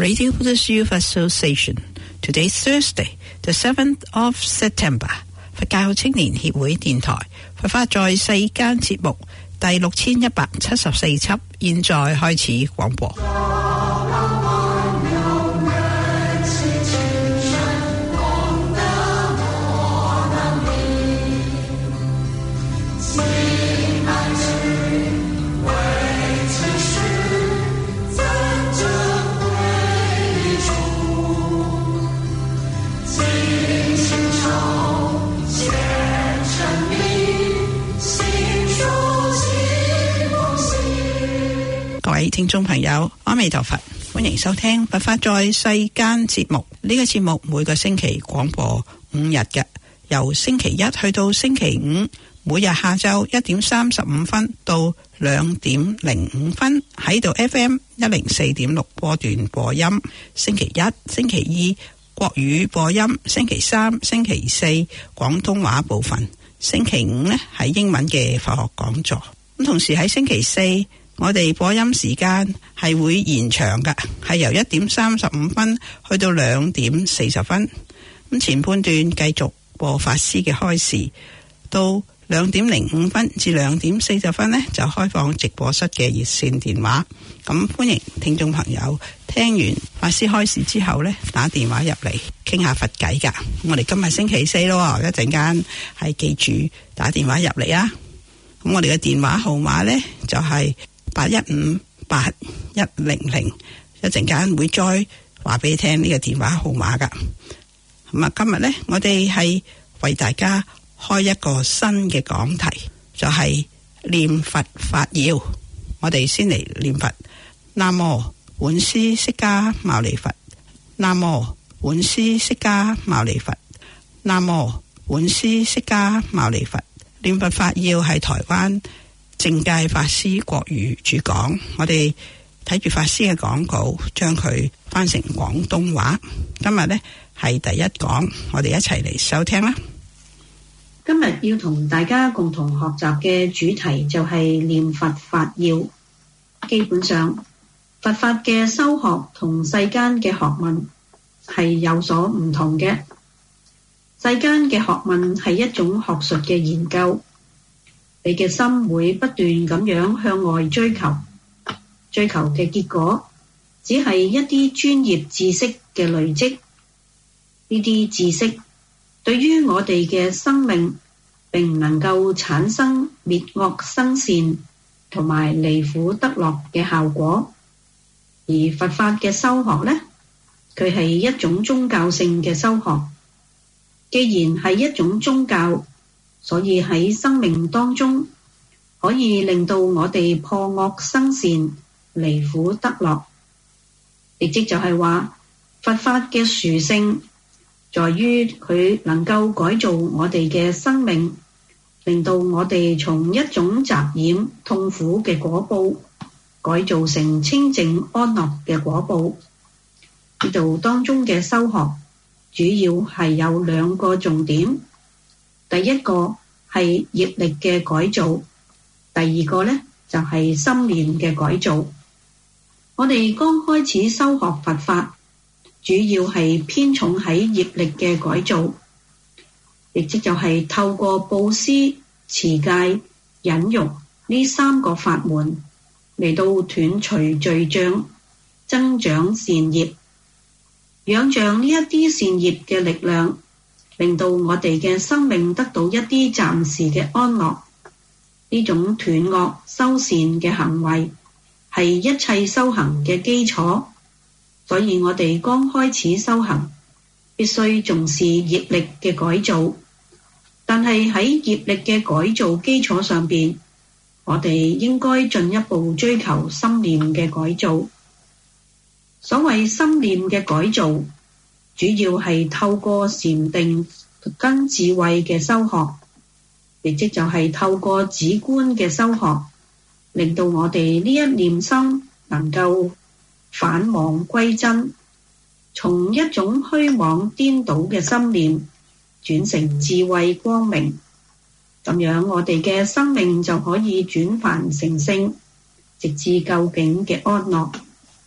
Radio Buddhist Youth Association. Today's Thursday, the 7th of September. 佛教青年協會電台佛法在世間節目第6174輯，現在開始廣播。各位聽眾朋友，阿彌陀佛，歡迎收聽佛法在世間節目。呢個節目每個星期廣播5日嘅，由星期一去到星期五，每日下晝1點35分到2點05分喺度 FM 104.6波段播音。星期一、星期二國語播音，星期三、星期四廣東話部分，星期五呢係英文嘅佛學講座。咁同時喺星期四，我哋播音時間係會延長嘅，係由1點35分去到2點40分。咁前半段繼續播法師嘅開示，到2點05分至2點40分呢，就開放直播室嘅熱線電話。咁歡迎聽眾朋友聽完法師開示之後呢，打電話入嚟傾下佛偈噶。我哋今日星期四咯，一陣間係記住打電話入嚟啊。咁我哋嘅電話號碼呢，就係8158100，一陣間會再話俾你聽呢個電話號碼噶。咁啊，今日呢，我哋係為大家開一個新嘅講題，就係念佛法要。我哋先嚟念佛，南無本師釋迦牟尼佛，南無本師釋迦牟尼佛，南無本師釋迦牟尼佛。念佛法要係台灣正戒法師國語主講，我哋睇住法師嘅講稿，將佢翻成廣東話。今日呢係第一講，我哋一齊嚟收聽啦。 今日要同大家共同學習嘅主題就係念佛法要。基本上，佛法嘅修學同世間嘅學問係有所唔同嘅。世間嘅學問係一種學術嘅研究，你嘅心會不斷咁樣向外追求，追求嘅結果只係一啲專業知識嘅累積。呢啲知識對於我哋嘅生命並唔能夠產生滅惡生善同埋離苦得樂嘅效果。而佛法嘅修學呢，佢係一種宗教性嘅修學。既然係一種宗教，所以喺生命當中可以令到我哋破惡生善，離苦得樂。亦即就係話，佛法嘅殊勝在於佢能夠改造我哋嘅生命，令到我哋從一種雜染痛苦嘅果報改造成清淨安樂嘅果報。呢度當中嘅修學主要係有2個重點。第一個係業力嘅改造，第二個呢就係心念嘅改造。我哋剛開始修學佛法，主要係偏重喺業力嘅改造，亦即就係透過布施、持戒、忍辱呢3個法門嚟到斷除罪障，增長善業，仰仗呢一啲善業嘅力量，令到我哋嘅生命得到一啲暫時嘅安樂。呢種斷惡修善嘅行為係一切修行嘅基礎，所以我哋剛開始修行必須重視業力嘅改造。但係喺業力嘅改造基礎上邊，我哋應該進一步追求心念嘅改造。所謂心念嘅改造，主要係透過禪定跟智慧嘅修學，亦即就係透過止觀嘅修學，令到我哋呢一念心能夠返妄歸真，從一種虛妄顛倒嘅心念轉成智慧光明。咁樣我哋嘅生命就可以轉凡成聖，直至究竟嘅安樂。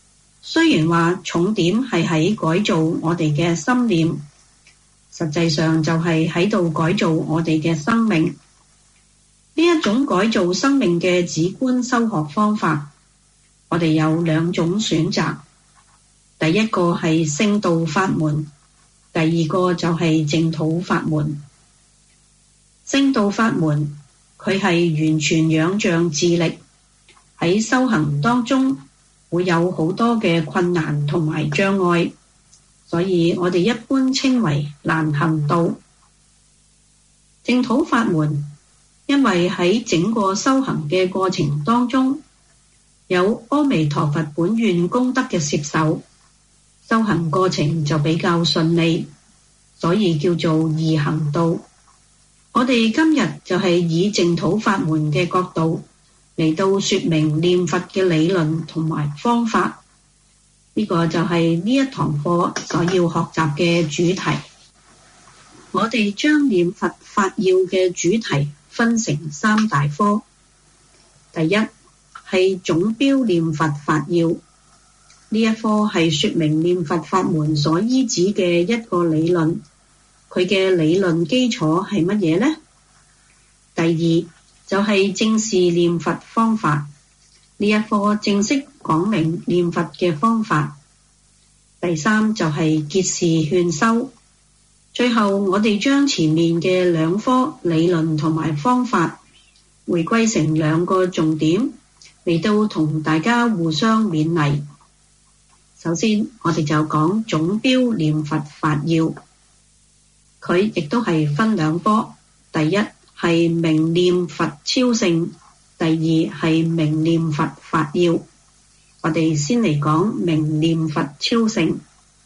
雖然話重點係喺改造我哋嘅心念，實際上就係喺度改造我哋嘅生命。呢一種改造生命嘅止觀修學方法，我哋有兩種選擇。第一個係聖道法門，第二個就係淨土法門。聖道法門，佢係完全仰仗自力，喺修行當中會有好多嘅困難同埋障礙，所以我哋一般稱為難行道。淨土法門，因為喺整個修行嘅過程當中，有阿彌陀佛本願功德嘅攝受，修行過程就比較順利，所以叫做易行道。我哋今日就係以淨土法門嘅角度嚟到說明念佛嘅理論同埋方法，呢個就係呢一堂課所要學習嘅主題。我哋將念佛法要嘅主題分成三大科。第一係總標念佛法要，呢一科係說明念佛法門所依止嘅一個理論，佢嘅理論基礎係乜嘢呢？第二就係正視念佛方法，呢一科正式講明念佛嘅方法。第三就係結事勸修。最後我哋將前面嘅兩科理論同埋方法回歸成兩個重點，嚟到同大家互相勉勵。首先我哋就講總標念佛法要，佢亦都係分兩科，第一係明念佛超勝，第二係明念佛法要。我哋先嚟講明念佛超勝。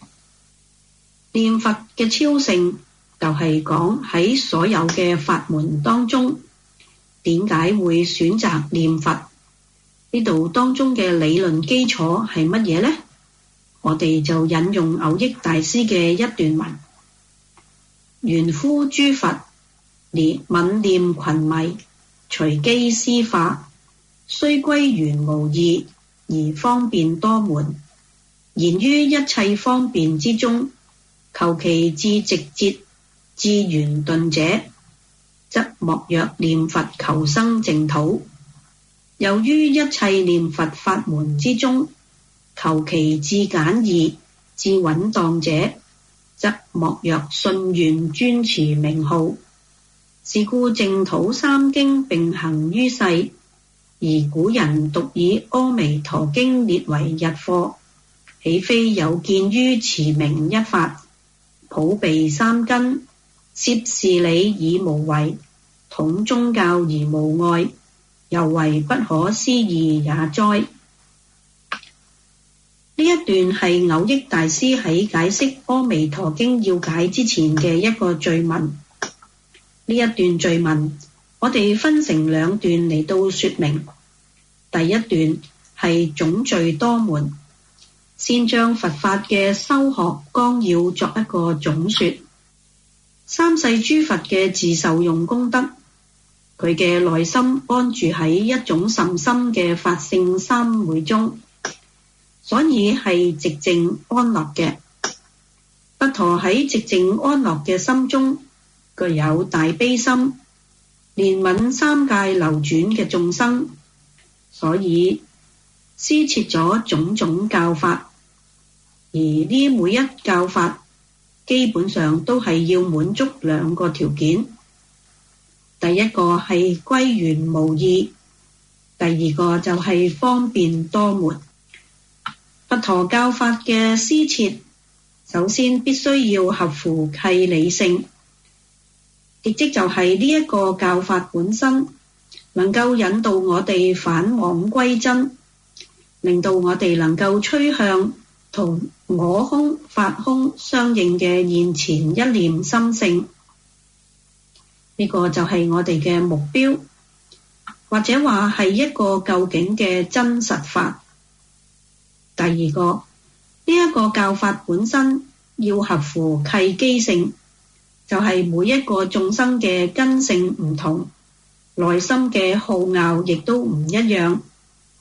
念佛嘅超勝就係講喺所有嘅法門當中，點解會選擇念佛？呢度當中嘅理論基礎係乜嘢呢？我哋就引用蕅益大師嘅一段文：緣夫諸佛憐憫念群迷，隨機施化，雖歸元無異，而方便多門。然於一切方便之中，求其至直捷至圓頓者，則莫若念佛求生淨土。由於一切念佛法門之中，求其至簡易至穩當者，則莫若信願專持名號。是故淨土三經並行於世，而古人獨以阿彌陀經列為日課，豈非有見於持名一法，普備三根，攝事理以無違，統宗教而無礙，猶為不可思議也哉。呢一段係蕅益大師喺解釋阿彌陀經要解之前嘅一個序文。呢一段序文我哋分成兩段嚟到說明。第一段係總序多門，先將佛法嘅修學綱要作一個總說。三世諸佛嘅自受用功德，佢嘅內心安住喺一種甚深嘅法性三昧中，所以係寂靜安樂嘅。佛陀喺寂靜安樂嘅心中具有大悲心，憐憫三界流轉嘅眾生，所以施設咗種種教法。而呢每一教法基本上都係要滿足兩個條件，第一個係歸元無異，第二個就係方便多門。佛陀教法嘅施設，首先必須要合乎契理性，亦即就係呢一個教法本身能夠引導我哋返往歸真，令到我哋能夠趨向同我空法空相應嘅現前一念心性。呢個就係我哋嘅目標，或者話係一個究竟嘅真實法。第二個，呢一個教法本身要合乎契機性，就係每一個眾生嘅根性唔同，內心嘅好樂亦都唔一樣，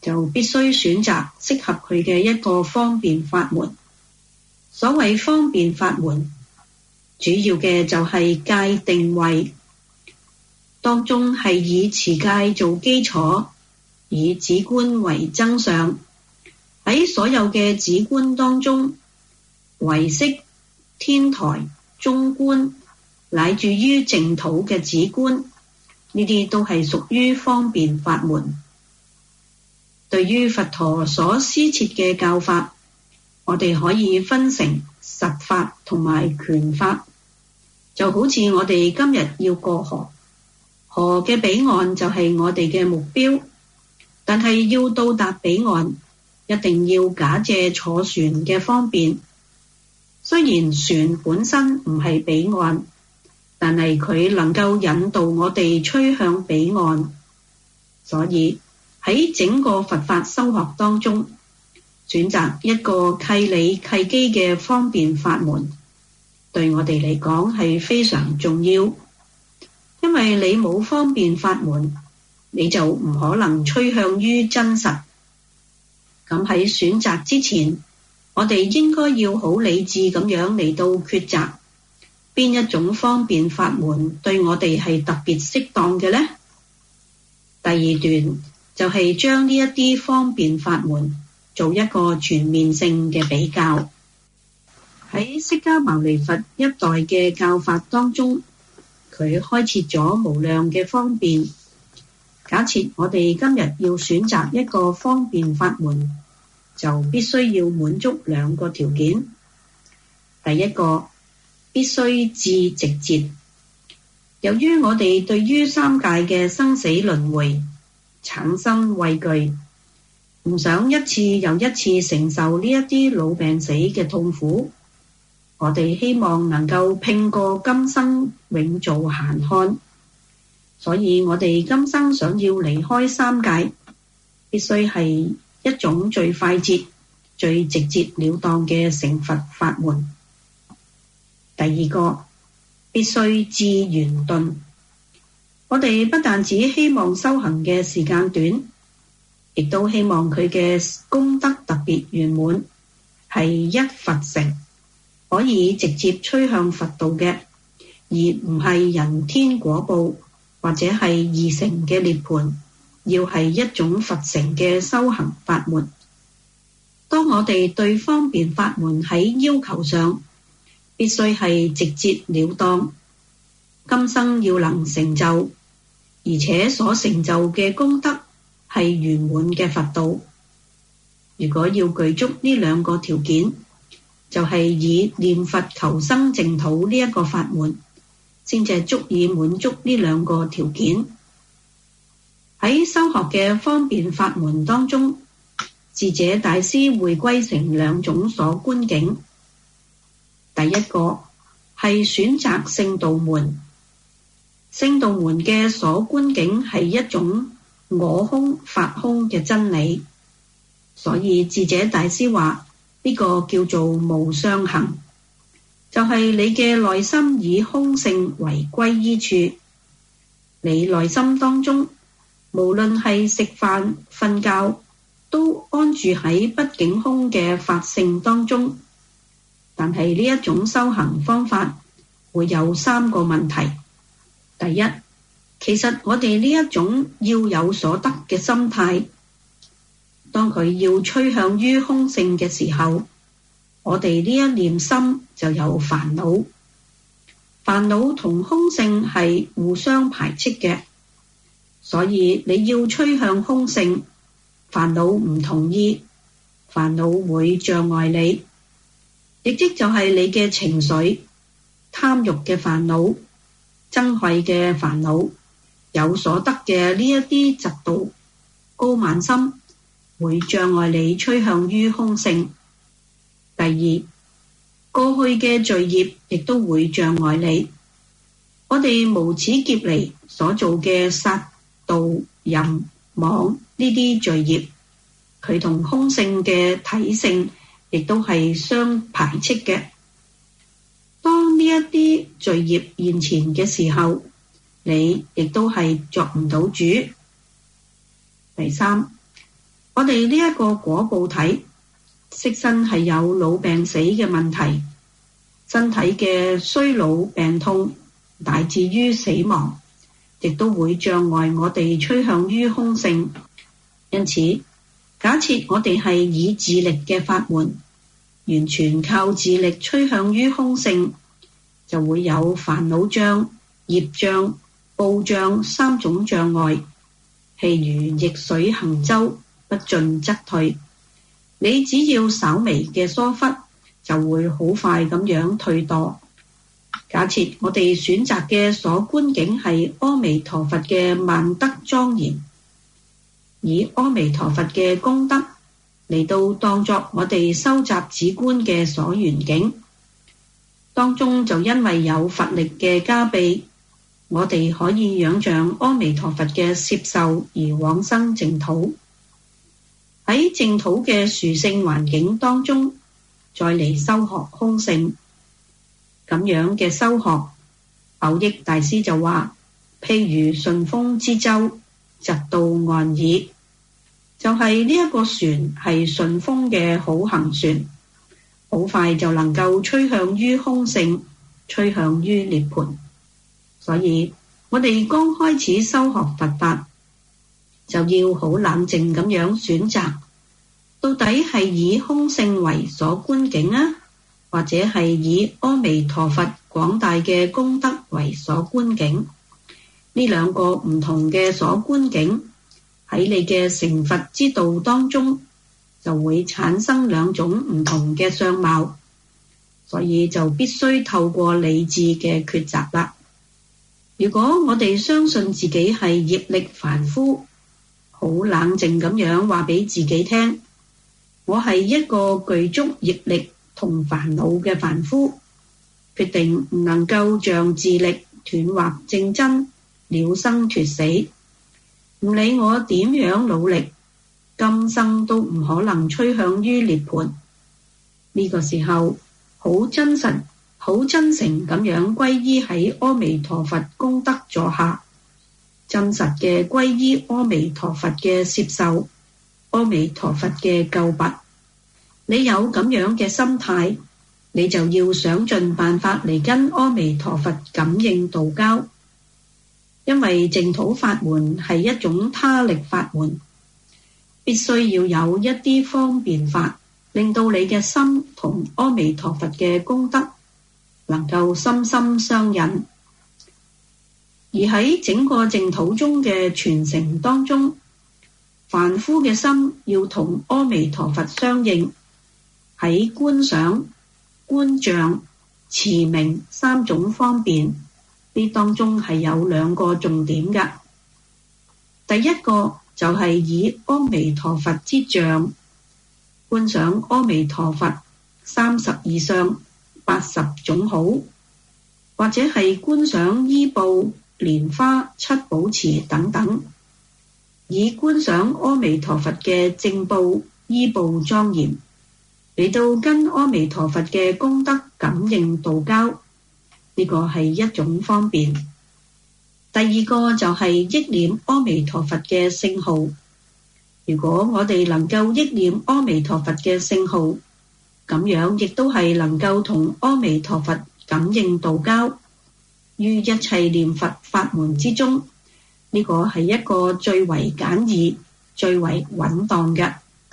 就必須選擇適合佢嘅一個方便法門。所謂方便法門，主要嘅就係戒定慧，當中係以持戒做基礎，以止觀為增上。喺所有嘅止觀當中，唯識、天台、中觀乃至於淨土嘅止觀，呢啲都係屬於方便法門。對於佛陀所施設嘅教法，我哋可以分成實法同埋權法。就好似我哋今日要過河，河嘅彼岸就係我哋嘅目標，但係要到達彼岸，一定要假借坐船嘅方便。雖然船本身唔係彼岸，但係佢能夠引導我哋趨向彼岸。所以喺整個佛法修學當中，選擇一個契理契機嘅方便法門，對我哋嚟講係非常重要。因為你冇方便法門，你就唔可能趨向於真實。咁喺選擇之前，我哋應該要好理智咁樣嚟到抉擇，邊一種方便法門對我哋係特別適當嘅呢？第二段就係將呢一啲方便法門做一個全面性嘅比較。喺釋迦牟尼佛一代嘅教法當中，佢開設咗無量嘅方便。假設我哋今日要選擇一個方便法門，就必須要滿足兩個條件。第一個，必須智直接。由於我哋對於三界嘅生死輪迴產生畏懼，唔想一次又一次承受呢一啲老病死嘅痛苦，我哋希望能夠拼過今生永做閒漢。所以我哋今生想要離開三界，必須係一種最快捷、最直接了當嘅成佛法門。第二個，必須智圓頓。我哋不但只希望修行嘅時間短，亦都希望佢嘅功德特別圓滿，係一佛乘，可以直接趨向佛道嘅，而唔係人天果報或者係二乘嘅涅槃，要係一種佛乘嘅修行法門。當我哋對方便法門喺要求上，必須係直接了當，今生要能成就，而且所成就嘅功德係圓滿嘅佛道。如果要具足呢兩個條件，就係以念佛求生淨土呢一個法門，先至足以滿足呢兩個條件。喺修學嘅方便法門當中，智者大師會歸成兩種所觀境。第一個係選擇聖道門，聖道門嘅所觀境係一種我空法空嘅真理，所以智者大師話呢個叫做無相行，就係你嘅內心以空性為歸依處，你內心當中無論係食飯瞓覺，都安住喺不境空嘅法性當中。但係呢一種修行方法會有三個問題。第一，其實我哋呢一種要有所得嘅心態，當佢要趨向於空性嘅時候，我哋呢一念心就有煩惱。煩惱同空性係互相排斥嘅，所以你要趨向空性，煩惱唔同意，煩惱會障礙你，亦即就係你嘅情緒、貪欲嘅煩惱、憎恚嘅煩惱、有所得嘅呢一啲嫉妒、傲慢心，會障礙你趨向於空性。第二，過去嘅罪業亦都會障礙你。我哋無始劫嚟所做嘅殺盜淫妄呢啲罪業，佢同空性嘅體性亦都係相排斥嘅。當呢一啲罪業現前嘅時候，你亦都係作唔到主。第三， 我哋呢一個果報體，色身係有老病死嘅問題，身體嘅衰老病痛，乃至於死亡，亦都會障礙我哋趨向於空性。因此，假設我哋係以自力嘅法門，完全靠自力趨向於空性，就會有煩惱障、業障、報障三種障礙，譬如逆水行舟，不進則退。你只要稍微嘅疏忽，就會好快咁樣退墮。假設我哋選擇嘅所觀境係阿彌陀佛嘅萬德莊嚴，以阿彌陀佛嘅功德嚟到當作我哋收集止觀嘅所緣境，當中就因為有佛力嘅加被，我哋可以仰仗阿彌陀佛嘅攝受而往生淨土。喺淨土嘅殊勝環境當中，再嚟修學空性，咁樣嘅修學，蕅益大師就話，譬如順風之舟，疾到岸矣。就係呢一個船係順風嘅好行船，好快就能夠趨向於空性，趨向於涅槃。所以我哋剛開始修學佛法，就要好冷靜咁樣選擇，到底係以空性為所觀境啊，或者係以阿彌陀佛廣大嘅功德為所觀境。呢兩個唔同嘅所觀境，喺你嘅成佛之道當中，就會產生兩種唔同嘅相貌，所以就必須透過理智嘅抉擇啦。如果我哋相信自己係業力凡夫，好冷靜咁樣話俾自己聽，我係一個具足業力同煩惱嘅凡夫，決定唔能夠仗自力斷惑正真，了生脫死。唔理我點樣努力，今生都唔可能趨向於涅槃。呢個時候，好真實、好真誠咁樣皈依喺阿彌陀佛功德座下，真實嘅皈依阿彌陀佛嘅攝受，阿彌陀佛嘅救拔。你有咁樣嘅心態，你就要想盡辦法嚟跟阿彌陀佛感應道交。因為淨土法門係一種他力法門，必須要有一啲方便法，令到你嘅心同阿彌陀佛嘅功德能夠心心相印。而喺整個淨土中嘅傳承當中，凡夫嘅心要同阿彌陀佛相應，喺觀想、觀像、持名三種方便，呢當中係有兩個重點㗎。第一個就係以阿彌陀佛之像觀想阿彌陀佛32相80種好，或者係觀想衣布、蓮花、七寶池等等，以觀想阿彌陀佛嘅正報、衣布莊嚴，嚟到跟阿彌陀佛嘅功德感應道交。呢個係一種方便。第二個就係憶念阿彌陀佛嘅聖號。如果我哋能夠憶念阿彌陀佛嘅聖號，咁樣亦都係能夠同阿彌陀佛感應道交。於一切念佛法門之中，呢個係一個最為簡易、最為穩當嘅。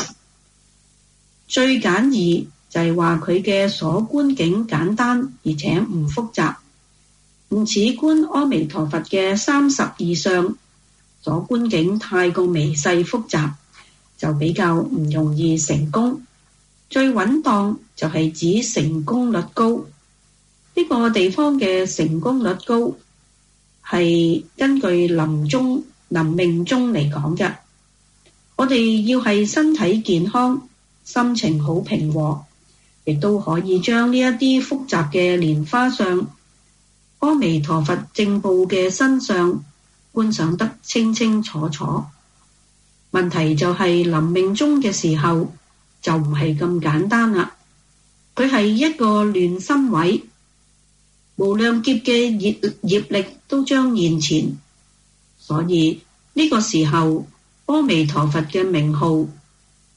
最簡易就係話佢嘅所觀境簡單，而且唔複雜，唔似觀阿彌陀佛嘅32相，所觀境太過微細複雜，就比較唔容易成功。最穩當就係指成功率高。呢個地方嘅成功率高係根據臨命終嚟講嘅。我哋要係身體健康，心情好平和，亦都可以將呢一啲複雜嘅蓮花相、阿彌陀佛正報嘅身相觀想得清清楚楚。問題就係臨命終嘅時候就唔係咁簡單啦，佢係一個亂心位，無量劫嘅業力都將現前，所以呢個時候阿彌陀佛嘅名號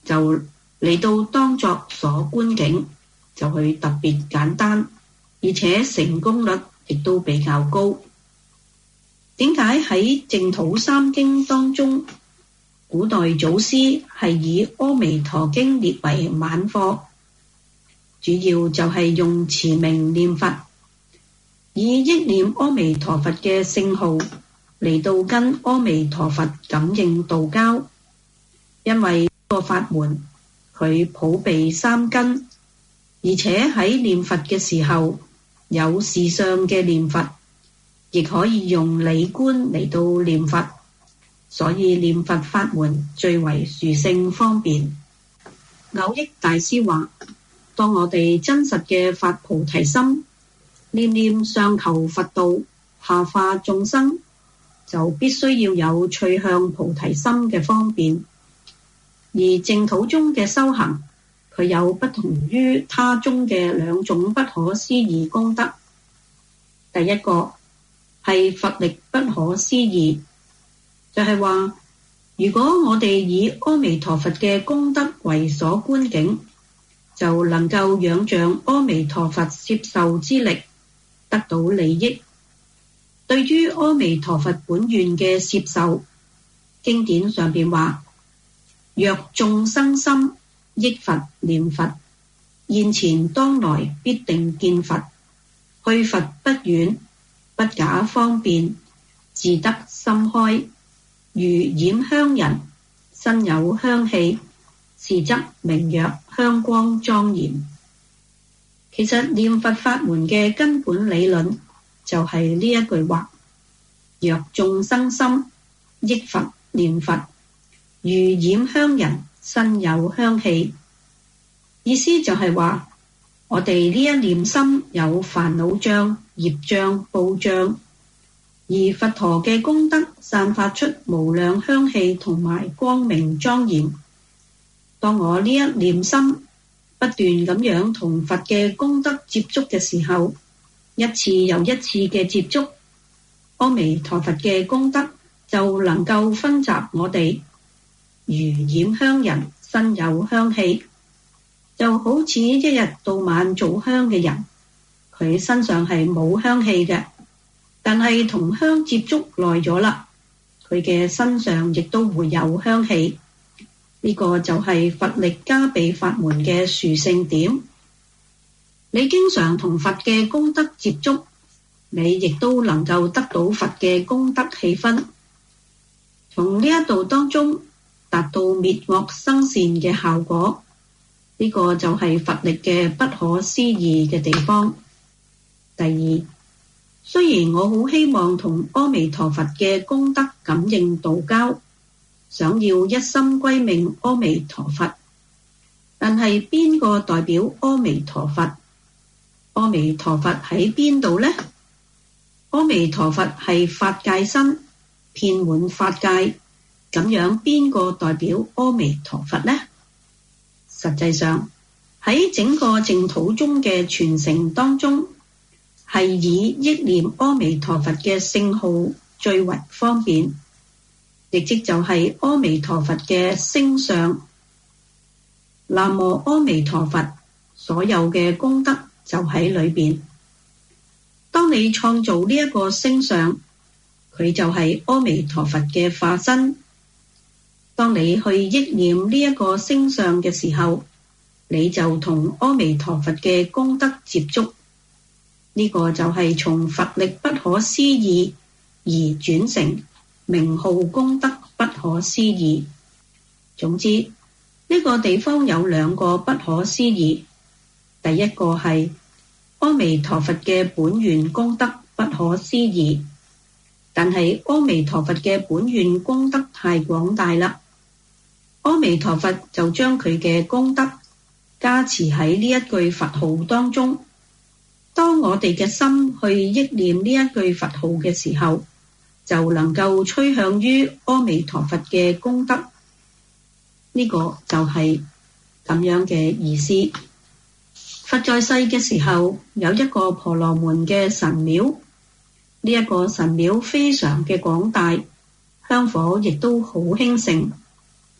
就嚟到當作所觀景，就會特別簡單，而且成功率亦都比較高。點解喺淨土三經當中，古代祖師係以阿彌陀經列為晚課？主要就係用持名念佛，以憶念阿彌陀佛嘅聖號嚟到跟阿彌陀佛感應道交。因為呢個法門佢普備三根，而且喺念佛嘅時候有事相嘅念佛，亦可以用理觀嚟到念佛，所以念佛法門最為殊勝方便。蕅益大師話，當我哋真實嘅發菩提心，念念上求佛道，下化眾生，就必須要有趣向菩提心嘅方便。而淨土中嘅修行，佢有不同於他宗嘅兩種不可思議功德。第一個係佛力不可思議，就係話，如果我哋以阿彌陀佛嘅功德為所觀景，就能夠仰仗阿彌陀佛攝受之力，得到利益。對於阿彌陀佛本願嘅攝受，經典上邊話，若眾生心憶佛念佛，現前當來必定見佛，去佛不遠，不假方便，自得心開，如染香人，身有香氣，是則名曰香光莊嚴。其實念佛法門嘅根本理論就係呢一句話，若眾生心憶佛念佛，如染香人，身有香氣。意思就係話，我哋呢一念心有煩惱障、業障、報障，而佛陀嘅功德散發出無量香氣同埋光明莊嚴。當我呢一念心不斷咁樣同佛嘅功德接觸嘅時候，一次又一次嘅接觸，阿彌陀佛嘅功德就能夠薰習我哋，如染香人，身有香氣，就好似一日到晚做香嘅人，佢身上係冇香氣嘅，但係同香接觸耐咗啦，佢嘅身上亦都會有香氣。呢個就係佛力加被法門嘅殊勝點。你經常同佛嘅功德接觸，你亦都能夠得到佛嘅功德氣氛，從呢一度當中達到滅惡生善嘅效果。呢個就係佛力嘅不可思議嘅地方。第二，雖然我好希望同阿彌陀佛嘅功德感應道交，想要一心歸命阿彌陀佛，但係邊個代表阿彌陀佛？阿彌陀佛喺邊度呢？阿彌陀佛係法界身，遍滿法界，咁樣邊個代表阿彌陀佛呢？實際上喺整個淨土中嘅傳承當中，係以憶念阿彌陀佛嘅聖號最為方便，亦即就係阿彌陀佛嘅聲相。南無阿彌陀佛，所有嘅功德就喺裏邊。當你創造呢一個聲相，佢就係阿彌陀佛嘅化身。當你去憶念呢一個聲相嘅時候，你就同阿彌陀佛嘅功德接觸。呢個就係從佛力不可思議而轉成名號功德不可思議。總之，呢個地方有兩個不可思議。第一個係阿彌陀佛嘅本願功德不可思議，但係阿彌陀佛嘅本願功德太廣大啦，阿彌陀佛就將佢嘅功德加持喺呢一句佛號當中。當我哋嘅心去憶念呢一句佛號嘅時候，就能夠趨向於阿彌陀佛嘅功德。呢個就係咁樣嘅意思。佛在世嘅時候，有一個婆羅門嘅神廟，呢一個神廟非常嘅廣大，香火亦都好興盛。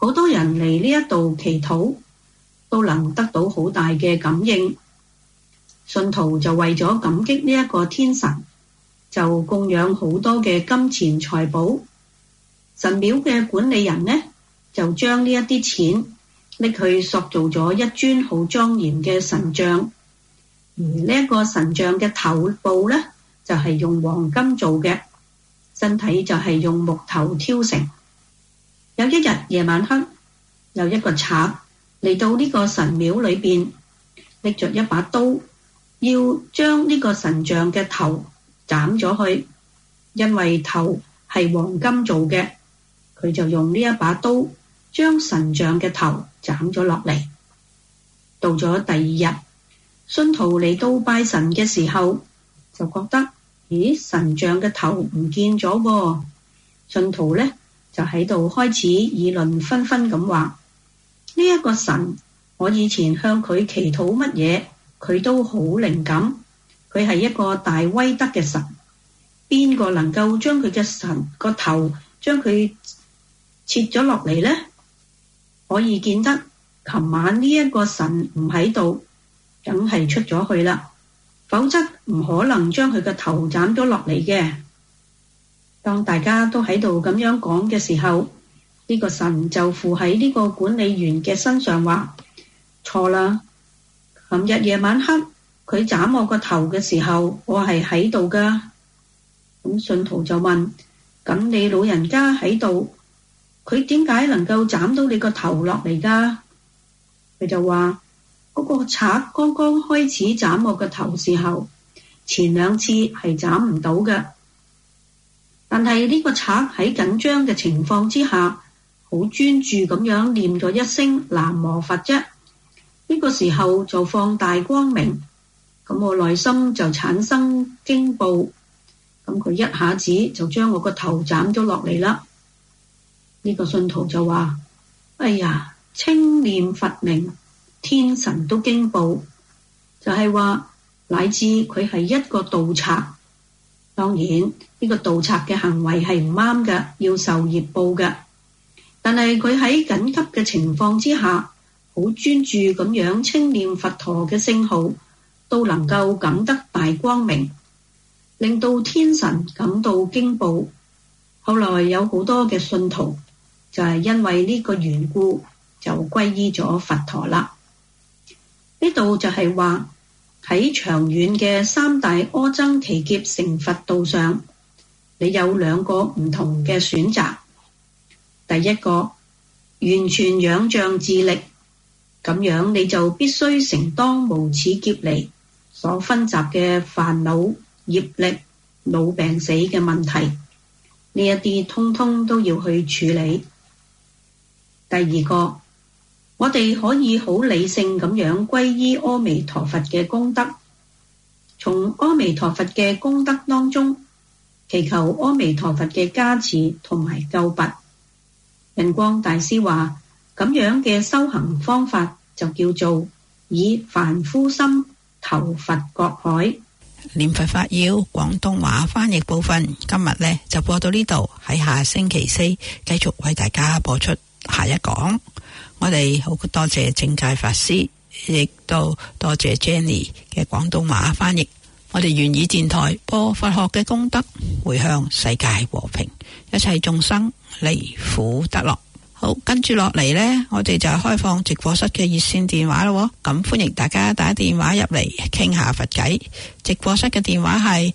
好多人嚟呢一度祈禱，都能得到好大嘅感應。信徒就為咗感激呢一個天神，就供養好多嘅金錢財寶。神廟嘅管理人呢，就將呢一啲錢拎去塑造咗一尊好莊嚴嘅神像，而呢一個神像嘅頭部呢，就係用黃金做嘅，身體就係用木頭挑成。有一日夜晚黑，有一個賊嚟到呢個神廟裏邊，拎着一把刀，要將呢個神像嘅頭斬咗去。因為頭係黃金做嘅，佢就用呢一把刀將神像嘅頭斬咗落嚟。到咗第二日，信徒嚟到拜神嘅時候，就覺得咦，神像嘅頭唔見咗喎。信徒呢，就喺度開始議論紛紛咁話，呢一個神，我以前向佢祈禱乜嘢，佢都好靈感，佢係一個大威德嘅神，邊個能夠將佢嘅神個頭將佢切咗落嚟呢？可以見得琴晚呢一個神唔喺度，梗係出咗去啦，否則唔可能將佢個頭斬咗落嚟嘅。當大家都喺度咁樣講嘅時候，呢個神就附喺呢個管理員嘅身上話，錯啦，琴日夜晚黑佢斬我個頭嘅時候，我係喺度噶。咁信徒就問，咁你老人家喺度，佢點解能夠斬到你個頭落嚟噶？佢就話，嗰個賊剛剛開始斬我個頭時候，前兩次係斬唔到嘅。但係呢個賊喺緊張嘅情況之下，好專注咁樣念咗一聲南無佛啫。呢個時候就放大光明，咁我內心就產生驚怖，咁佢一下子就將我個頭斬咗落嚟啦。呢個信徒就話，哎呀，稱念佛名，天神都驚怖，就係話乃至佢係一個盜賊。當然呢個盜賊嘅行為係唔啱嘅，要受業報嘅。但係佢喺緊急嘅情況之下，好專注咁樣稱念佛陀嘅聖號，都能夠感得大光明，令到天神感到驚怖。後來有好多嘅信徒就係因為呢個緣故就皈依咗佛陀啦。呢度就係話喺長遠嘅三大阿僧祇劫成佛道上，你有兩個唔同嘅選擇。第一個，完全仰仗自力，咁樣你就必須承當無始劫嚟所分集嘅煩惱、業力、老病死嘅問題，呢一啲通通都要去處理。第二個，我哋可以好理性咁樣皈依阿彌陀佛嘅功德，從阿彌陀佛嘅功德當中祈求阿彌陀佛嘅加持同埋救拔。印光大師話，咁樣嘅修行方法就叫做以凡夫心投佛國海。 念佛法要廣東話翻譯部分，今日呢就播到呢度，喺下星期四繼續為大家播出下一講。我哋好多謝正界法師，亦都多謝 Jenny 嘅廣東話翻譯。我哋願以電台播佛學嘅功德，回向世界和平，一切眾生離苦得樂。好，跟住落嚟呢，我哋就開放直播室嘅熱線電話咯。咁歡迎大家打電話入嚟傾下佛偈。直播室嘅電話係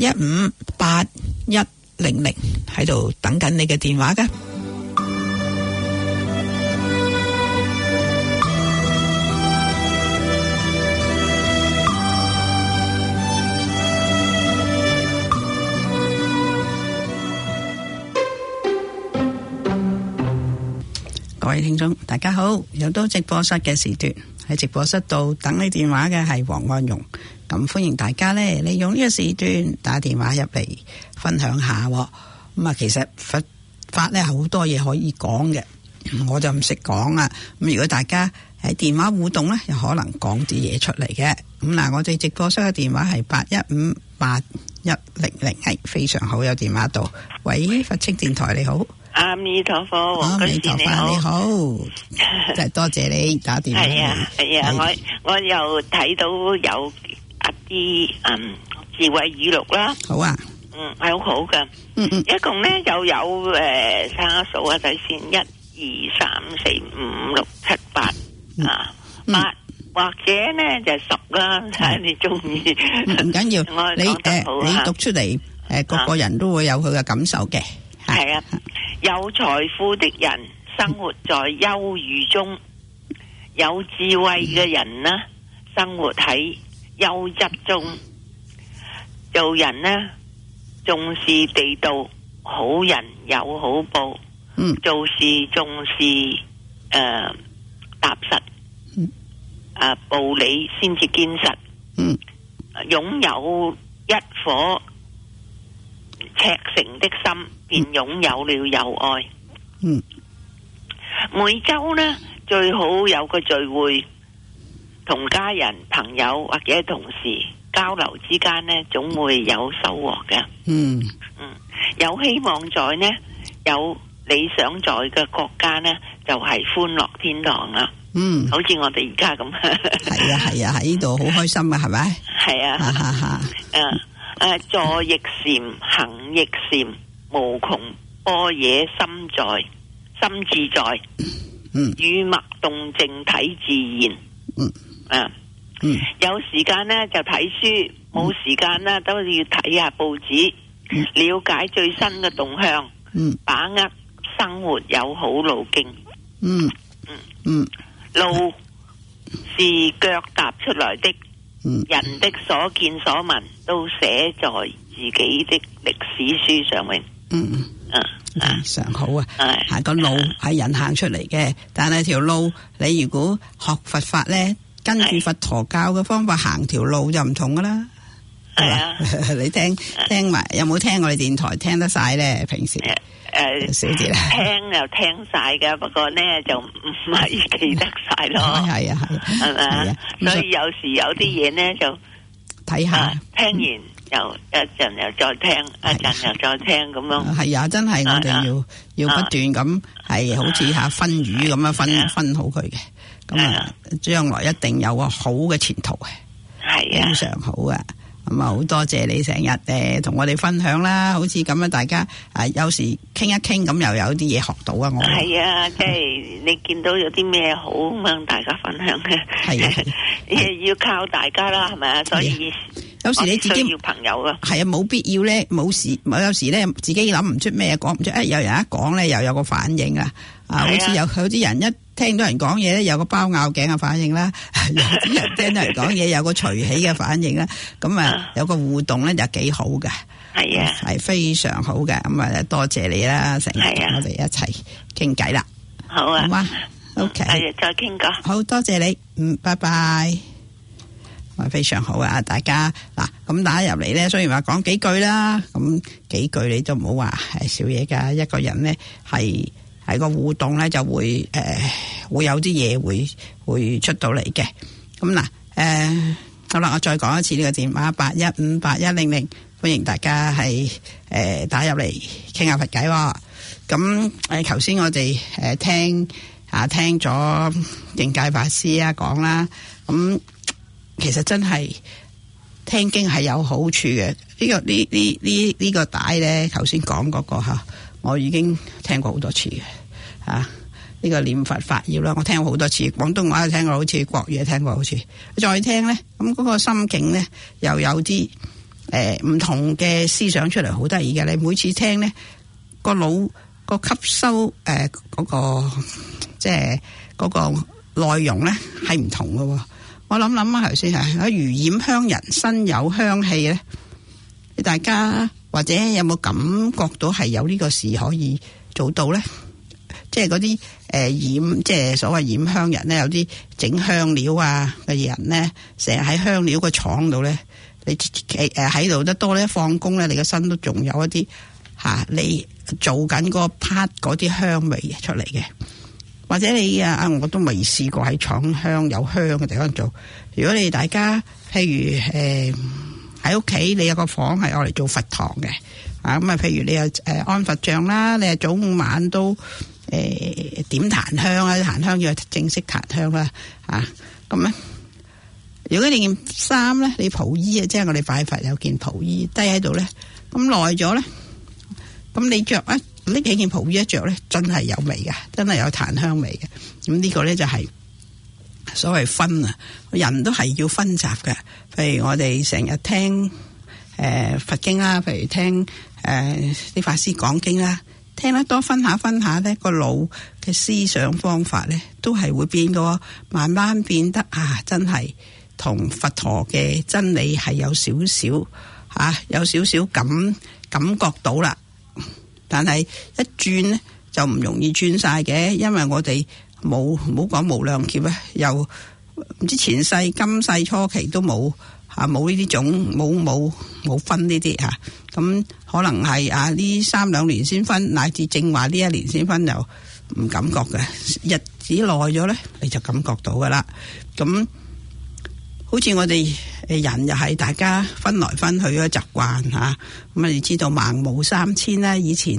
8158100，喺度等緊你嘅電話噶。各位聽眾大家好，又到直播室嘅時段，喺直播室度等你電話嘅係黃安容。咁歡迎大家呢利用呢個時段打電話入嚟分享下。咁啊，其實佛法呢好多嘢可以講嘅，我就唔識講啊。咁如果大家喺電話互動呢，又可能講啲嘢出嚟嘅。咁嗱，我哋直播室嘅電話係8158100，係非常好，有電話度。喂，佛清電台你好。 阿彌陀佛， 阿彌陀佛你好，真係多謝你打電話。 係啊，我又睇到有一啲智慧語錄啦。 好啊， 係好好噶。一共咧就有睇下數啊，睇先1、2、3、4、5、6、7、8啊，8或者咧就10啦，睇下你中意。 唔緊要，你讀出嚟，個個人都會有佢嘅感受嘅。 係啊，有財富的人生活在優裕中，有智慧嘅人呢，生活喺優質中。做人呢，重視地道，好人有好報。做事重視踏實，道理先至堅實。擁有一顆赤誠的心，便擁有了友愛。每周呢，最好有個聚會，同家人、朋友或者同事交流之間呢，總會有收穫嘅。有希望在呢，有理想在嘅國家呢，就係歡樂天堂啦。好似我哋而家咁。 係啊，喺呢度好開心啊，係咪？係啊。坐亦禪，行亦禪，無窮般若心自在。語默動靜體自然。有時間呢就睇書，冇時間呢都要睇下報紙，了解最新嘅動向，把握生活友好路徑。路是腳踏出來的，人的所見所聞都寫在自己的歷史書上面。 常好啊！個路係人行出嚟嘅，但係條路你如果學佛法咧，跟住佛陀教嘅方法行條路就唔同噶啦。係啊，你聽埋有冇聽我哋電台聽得晒咧？平時少啲啦， 聽又聽晒嘅，不過咧就唔係記得晒咯。 係啊， 係咪？所以有時有啲嘢咧就睇下， 聽完又一陣又再聽，一陣又再聽咁樣。 係啊，真係我哋要不斷咁係好似下分魚咁樣分好佢嘅，咁將來一定有個好嘅前途嘅，係啊，非常好啊！咁好多謝你成日同我哋分享啦，好似咁樣大家有時傾一傾咁又有啲嘢學到啊！我係啊，即係你見到有啲咩好咁樣大家分享嘅，係啊，要靠大家啦，係咪啊？所以有時你自己要朋友啊， 係啊，冇必要咧，有時咧自己諗唔出咩講唔出，有人一講咧又有個反應啊！好似有啲人一聽到人講嘢咧，有個包拗頸嘅反應啦；有啲人聽到人講嘢，有個隨喜嘅反應啦。咁有個互動咧就幾好嘅，係啊，係非常好嘅。咁多謝你啦，成日同我哋一齊傾偈啦。 好啊， 好嘛 ，OK， 再傾過。 好多謝你，拜拜。非常好啊！大家嗱，咁打入嚟咧，雖然話講幾句啦，咁幾句你都唔好話係少嘢噶。一個人咧係個互動咧，就會會有啲嘢會出到嚟嘅。咁嗱，好啦，我再講一次呢個電話8158100，歡迎大家係打入嚟傾下佛偈。咁頭先我哋聽咗應戒法師講啦，咁。其實真係聽經係有好處嘅。呢個帶咧，頭先講嗰個我已經聽過好多次嘅。呢個念佛法要啦，我聽過好多次，廣東話聽過好似，國語聽過好似。再聽咧，咁嗰個心境咧又有啲唔同嘅思想出嚟，好得意嘅。你每次聽咧，個腦個吸收嗰個即係嗰個內容咧係唔同嘅。我諗啊，頭先如染香人身有香氣咧，大家或者有冇感覺到係有呢個事可以做到咧？即係嗰啲染，即係所謂染香人咧，有啲整香料啊嘅人咧，成日喺香料個廠度咧，你喺度得多咧，放工咧，你個身都仲有一啲你做緊嗰 part 嗰啲香味出嚟嘅。或者你我都未試過喺廠香有香嘅地方做。如果你大家譬如喺屋企你有個房係愛嚟做佛堂嘅啊，咁啊譬如你有安佛像啦，你係早午晚都點檀香啊，檀香要正式檀香啦啊，咁咧如果你件衫咧，你袍衣啊，即係我哋拜佛有件袍衣低喺度咧，咁耐咗咧，咁你着啊拎起件袍衣一着咧，真係有味嘅，真係有檀香味嘅。咁呢個咧就係所謂分啊，人都係要分集嘅。譬如我哋成日聽佛經啦，譬如聽啲法師講經啦，聽得多分下咧，個腦嘅思想方法咧都係會變嘅，慢慢變得啊，真係同佛陀嘅真理係有少少感覺到啦。但係一轉咧就唔容易轉晒嘅，因為我哋唔好講無量劫啊，又唔知前世今世初期都冇呢啲種冇分呢啲嚇，咁可能係呢3-2年先分，乃至正話呢1年先分，又唔感覺嘅。日子耐咗咧，你就感覺到噶啦。咁好似我哋人又係大家分來分去嘅習慣嚇，咁你知道孟母3000啦，以前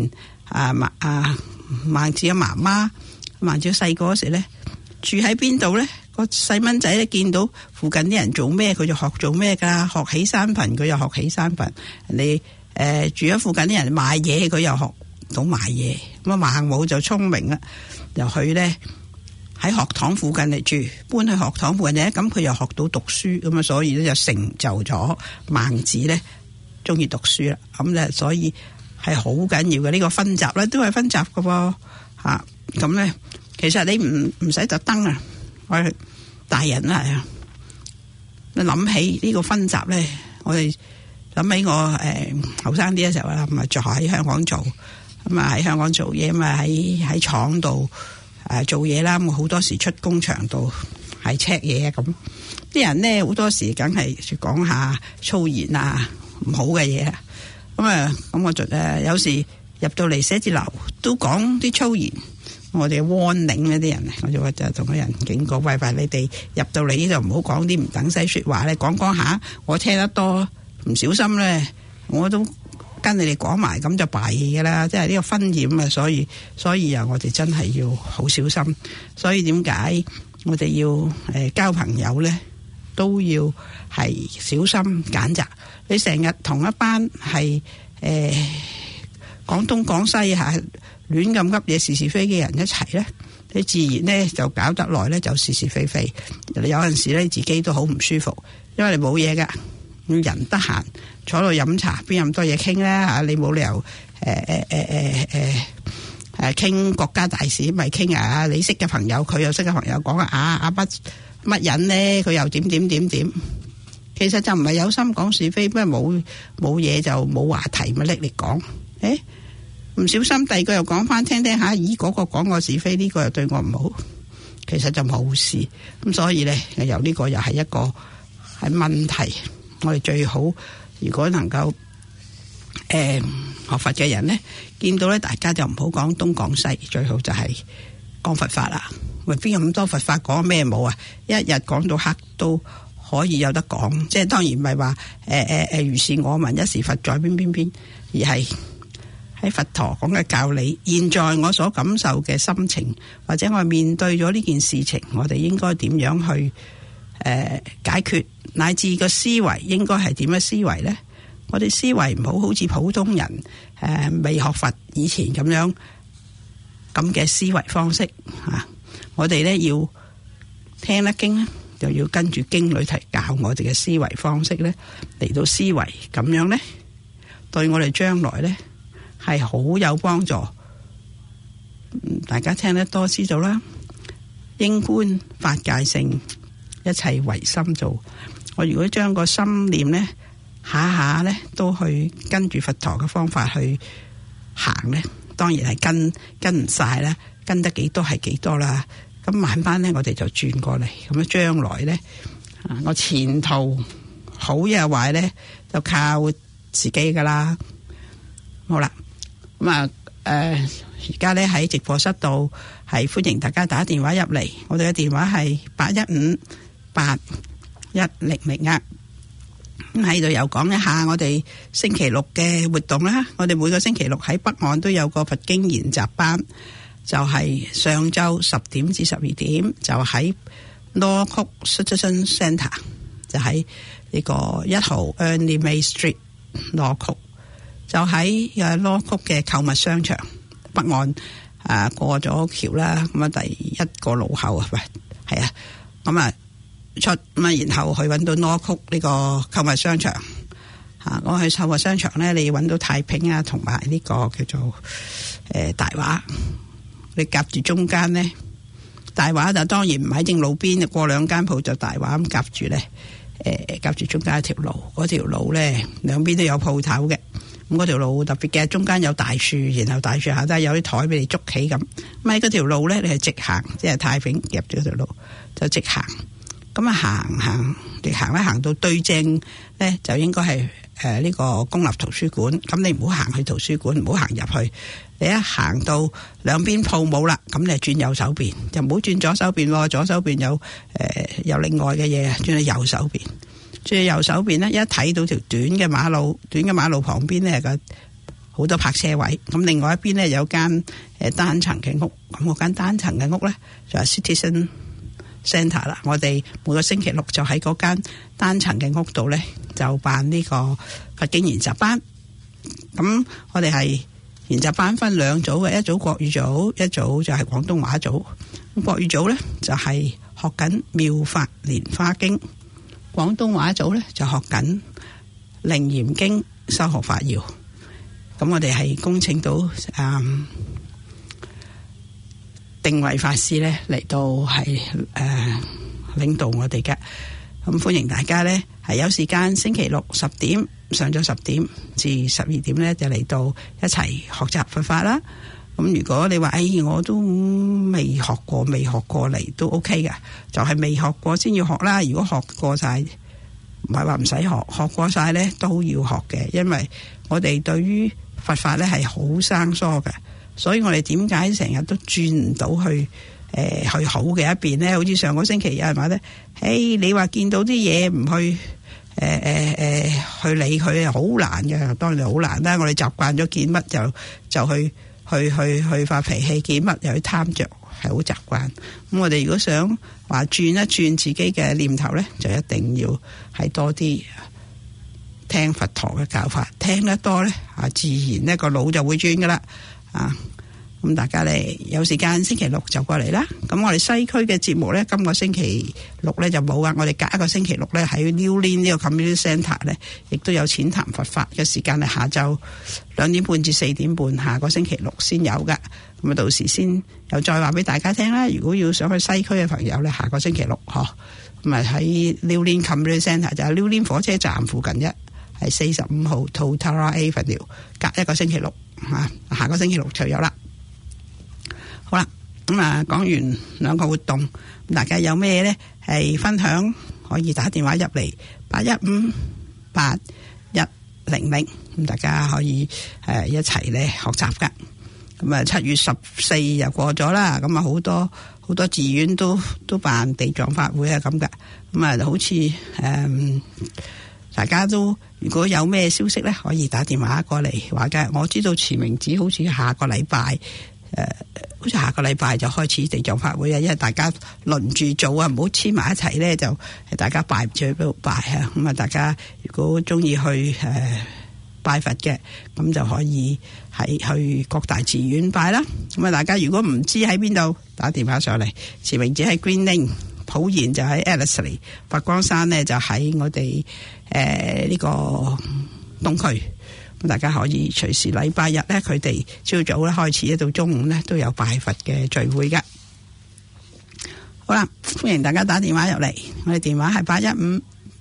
孟子嘅媽媽，孟子細個嗰時咧住喺邊度咧？個細蚊仔咧見到附近啲人做咩，佢就學做咩噶，學起山墳佢又學起山墳。你住喺附近啲人賣嘢，佢又學到賣嘢。咁啊孟母就聰明啦，又去咧喺學堂附近嚟住，搬去學堂附近咧，咁佢又學到讀書，咁啊所以咧就成就咗孟子咧中意讀書啦。咁咧所以係好緊要嘅呢個分集咧，都係分集嘅噃嚇。咁咧其實你唔使特登啊。我哋大人啦，你諗起呢個分集咧，我哋諗起我後生啲嘅時候啦，咁啊就喺香港做，咁啊喺香港做嘢，咁啊喺廠度做嘢啦，咁好多時出工場度係 check 嘢啊，咁啲人咧好多時梗係講下粗言啊唔好嘅嘢啊，咁我就有時入到嚟寫字樓都講啲粗言。我哋 warning 嗰啲人，我就同啲人警告，喂，你哋入到嚟呢度唔好講啲唔等使說話咧，講下我聽得多唔小心咧，我都跟你哋講埋，咁就弊噶啦，即係呢個熏染啊，所以我哋真係要好小心。所以點解我哋要交朋友咧，都要係小心揀擇。你成日同一班係廣東廣西嚇亂咁噏嘢是是非嘅人一齊咧，你自然咧就搞得耐咧就是是非非。有陣時咧自己都好唔舒服，因為你冇嘢噶，人得閒坐度飲茶，邊有咁多嘢傾咧嚇？你冇理由傾國家大事，咪傾啊！你識嘅朋友，佢又識嘅朋友講阿乜人咧，佢又點，其實就唔係有心講是非，不過冇嘢就冇話題咪拎嚟講。唔小心第二個又講翻聽下，咦嗰個講我是非，呢個又對我唔好，其實就冇事。咁所以咧，由呢個又係一個係問題。我哋最好如果能夠學佛嘅人咧，見到咧大家就唔好講東講西，最好就係講佛法啦。喂，邊有咁多佛法講咩冇啊？一日講到黑都可以有得講，即係當然唔係話如是我聞一時佛在邊，而係喺佛陀講嘅教理，現在我所感受嘅心情，或者我面對咗呢件事情，我哋應該點樣去解決，乃至個思維應該係點樣思維呢？我哋思維唔好似普通人未學佛以前咁樣咁嘅思維方式啊！我哋呢要聽得經咧，就要跟住經裏頭教我哋嘅思維方式呢嚟到思維，咁樣呢對我哋將來呢係好有幫助。大家聽得多知道啦，應觀法界性，一切唯心造。我如果將個心念呢下呢都去跟住佛陀嘅方法去行呢，當然係跟唔晒啦，跟得幾多係幾多啦。咁慢慢呢我哋就轉過嚟，咁樣將來呢我前途好又壞呢就靠自己噶啦。好啦，咁而家呢喺直播室度係歡迎大家打電話入嚟，我哋嘅電話係8158100啊。 咁喺度又講一下我哋星期六嘅活動啦。我哋每個星期六喺北岸都有個佛經研習班，就係上晝10點至12點，就喺 Norfolk Citizen Centre， 就喺呢個1號 Ernie May Street Norfolk， 就喺Norfolk嘅購物商場北岸過咗橋啦，咁第一個路口啊，係啊，咁然後去揾到 Norfolk 呢個購物商場。我去購物商場咧，你揾到太平啊，同埋呢個叫做大話。你夾住中間咧，大話就當然唔喺正路邊，過兩間鋪就大話咁夾住咧。夾住中間一條路，嗰條路咧兩邊都有鋪頭嘅。咁嗰條路特別嘅，中間有大樹，然後大樹下低有啲台俾你捉棋咁。咁喺嗰條路咧，你係直行，即係太平夾住嗰條路就直行。咁行直行咧，行到對正咧，就應該係呢個公立圖書館。咁你唔好行去圖書館，唔好行入去。你一行到兩邊鋪冇啦，咁你轉右手邊，就唔好轉左手邊喎。左手邊有另外嘅嘢，轉去右手邊。轉去右手邊咧，一睇到條短嘅馬路旁邊咧，個好多泊車位。咁另外一邊咧有間單層嘅屋。咁嗰間單層嘅屋咧就係 Citizen Centre 啦。我哋每個星期六就喺嗰間單層嘅屋度咧，就辦呢個佛經研習班。咁我哋係研習班分兩組嘅，一組國語組，一組就係廣東話組。咁國語組咧就係學緊妙法蓮華經，廣東話組咧就學緊楞嚴經修學法要。咁我哋係恭請到定慧法師咧嚟到係領導我哋嘅。咁歡迎大家咧係有時間星期六10點上咗10點至12點咧就嚟到一齊學習佛法啦。咁如果你話我都未學過嚟都 OK 嘅，就係未學過先要學啦。如果學過晒，唔係話唔使學過晒咧都要學嘅，因為我哋對於佛法咧係好生疏嘅，所以我哋點解成日都轉唔到去好嘅一邊咧？好似上個星期有人話咧，你話見到啲嘢唔去去理佢好難嘅，當然好難啦。我哋習慣咗見乜就去發脾氣，見乜又去貪着，係好習慣。咁我哋如果想話轉一轉自己嘅念頭咧，就一定要係多啲聽佛陀嘅教法，聽得多咧自然呢個腦就會轉噶啦。咁大家咧有時間星期六就過嚟啦。咁我哋西區嘅節目咧，今個星期六咧就冇啊。我哋隔一個星期六咧喺 New Lynn 呢個 Community Centre 咧，亦都有淺談佛法嘅時間係下晝2點半至4點半，下個星期六先有噶。咁啊到時先又再話俾大家聽啦。如果要想去西區嘅朋友咧，下個星期六咁啊喺 New Lynn Community Centre 就係 New Lynn 火車站附近係45號 Totara Avenue， 隔一個星期六下個星期六就有啦。好啦，咁講完兩個活動，大家有咩咧係分享，可以打電話入嚟8158100，咁大家可以一齊咧學習噶。咁7月14又過咗啦，咁好多寺院都辦地藏法會啊咁噶。咁好似大家都如果有咩消息咧，可以打電話過嚟話嘅。我知道慈明寺好似下個禮拜。好似下個禮拜就開始地藏法會啊，因為大家輪住做啊，唔好黐埋一齊咧，就大家拜唔住去邊度拜啊。咁大家如果中意去拜佛嘅，咁就可以係去各大寺院拜啦。咁大家如果唔知喺邊度，打電話上嚟。慈明寺喺 Green Lane， 普賢就喺 Ellerslie， 佛光山呢就喺我哋呢個東區。大家可以隨時禮拜日咧，佢哋朝早咧開始，一到中午咧都有拜佛嘅聚會噶。好啦，歡迎大家打電話入嚟，我哋電話係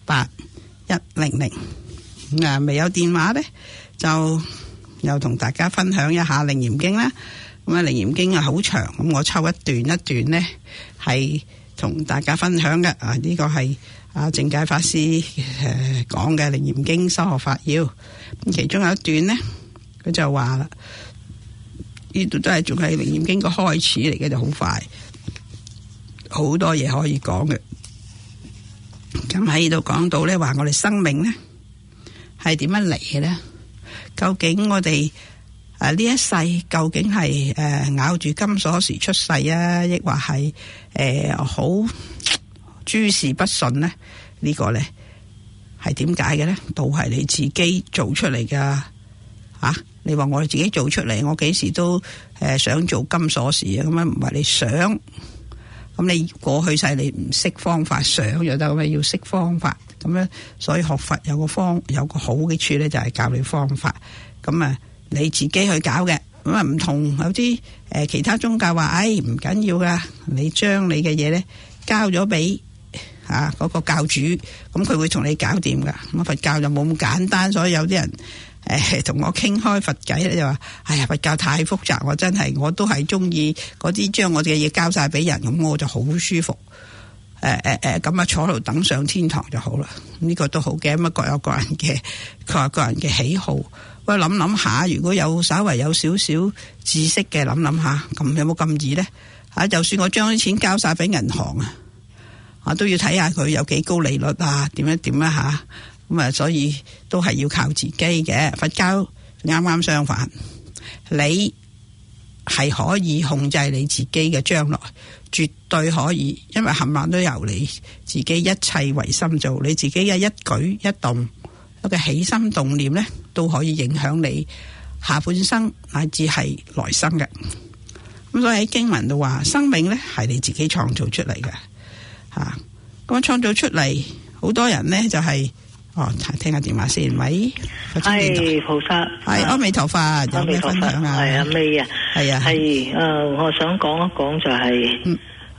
8158100。未有電話咧，就又同大家分享一下《楞嚴經》啦。咁《楞嚴經》好長，咁我抽一段一段咧係同大家分享嘅。呢個係淨戒法師講嘅《楞嚴經》修學法要。咁其中有一段呢，佢就話啦，呢度都係仲係《楞嚴經》個開始嚟嘅，就好快，好多嘢可以講嘅。咁喺呢度講到呢，話我哋生命呢係點樣嚟嘅咧？究竟我哋呢一世究竟係咬住金鎖匙出世啊，抑或係好諸事不順呢？呢個咧係點解嘅咧？都係你自己做出嚟噶啊！你話我哋自己做出嚟，我幾時都想做金鎖匙啊？咁樣唔係你想，咁你過去世你唔識方法想就得，咁要識方法咁樣。所以學佛有個好嘅處咧，就係教你方法。咁啊，你自己去搞嘅，咁啊唔同有啲其他宗教話，唔緊要噶，你將你嘅嘢咧交咗俾嗰個教主，咁佢會同你搞掂噶。咁佛教就冇咁簡單，所以有啲人同我傾開佛偈咧，就話：哎呀，佛教太複雜，我都係中意嗰啲將我哋嘅嘢交晒俾人，咁我就好舒服。咁啊坐喺度等上天堂就好啦。呢個都好嘅，咁啊各有各人嘅喜好。喂，諗諗下，如果有稍為有少少知識嘅，諗下，咁有冇咁易呢？就算我將啲錢交晒俾銀行啊，都要睇下佢有幾高利率啊，點樣吓。咁啊，所以都係要靠自己嘅。佛教啱啱相反，你係可以控制你自己嘅將來，絕對可以，因為冚唪唥都由你自己一切唯心做，你自己嘅一舉一動，一個起心動念呢，都可以影響你下半生乃至係來生嘅。咁所以喺經文度話，生命呢係你自己創造出嚟嘅，咁創造出嚟，好多人呢就係。聽下電話先，喂， 係菩薩， 係阿彌陀佛，有咩分享啊？ 係阿 May 啊，係我想講一講就係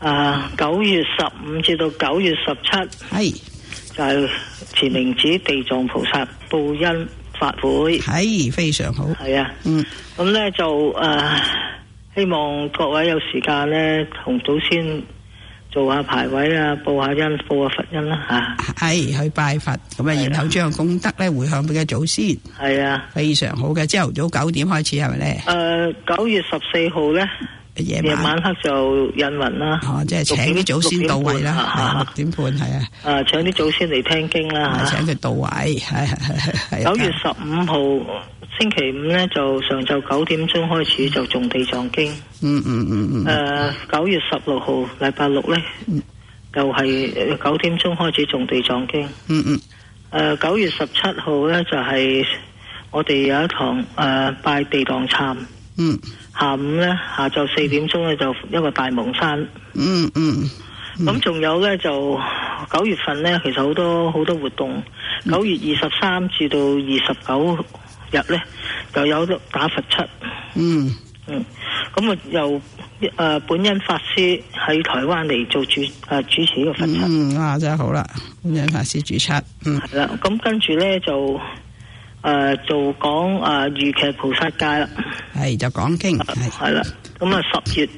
9月15至到9月17，係就係持明子地藏菩薩報恩法會，係非常好，係啊，咁咧就希望各位有時間咧同祖先做下排位啊，報下恩，報下佛恩啦吓。係去拜佛，咁啊，然後將功德咧回向俾嘅祖先。係啊，非常好嘅。朝頭早9點開始係咪咧？9月14號咧，夜晚黑就引魂啦。即係請啲祖先到位啦。6點半係啊。請啲祖先嚟聽經啦。請佢到位。係。9月15號星期五咧，就上晝9點鐘開始就誦地藏經。9月16號禮拜六咧，就係9點鐘開始誦地藏經。9月17號咧，就係我哋有一堂拜地藏懺。下午咧，下晝4點鐘咧，就一個大蒙山。咁仲有咧，就9月份咧，其實好多活動。9月23至到29日咧，就有打佛七。咁啊，由本恩法師喺台灣嚟做主持呢個佛七。真係好啦，本恩法師主七。係啦，咁跟住咧就做講豫劇菩薩戒啦。係就講經。係啦，咁啊10月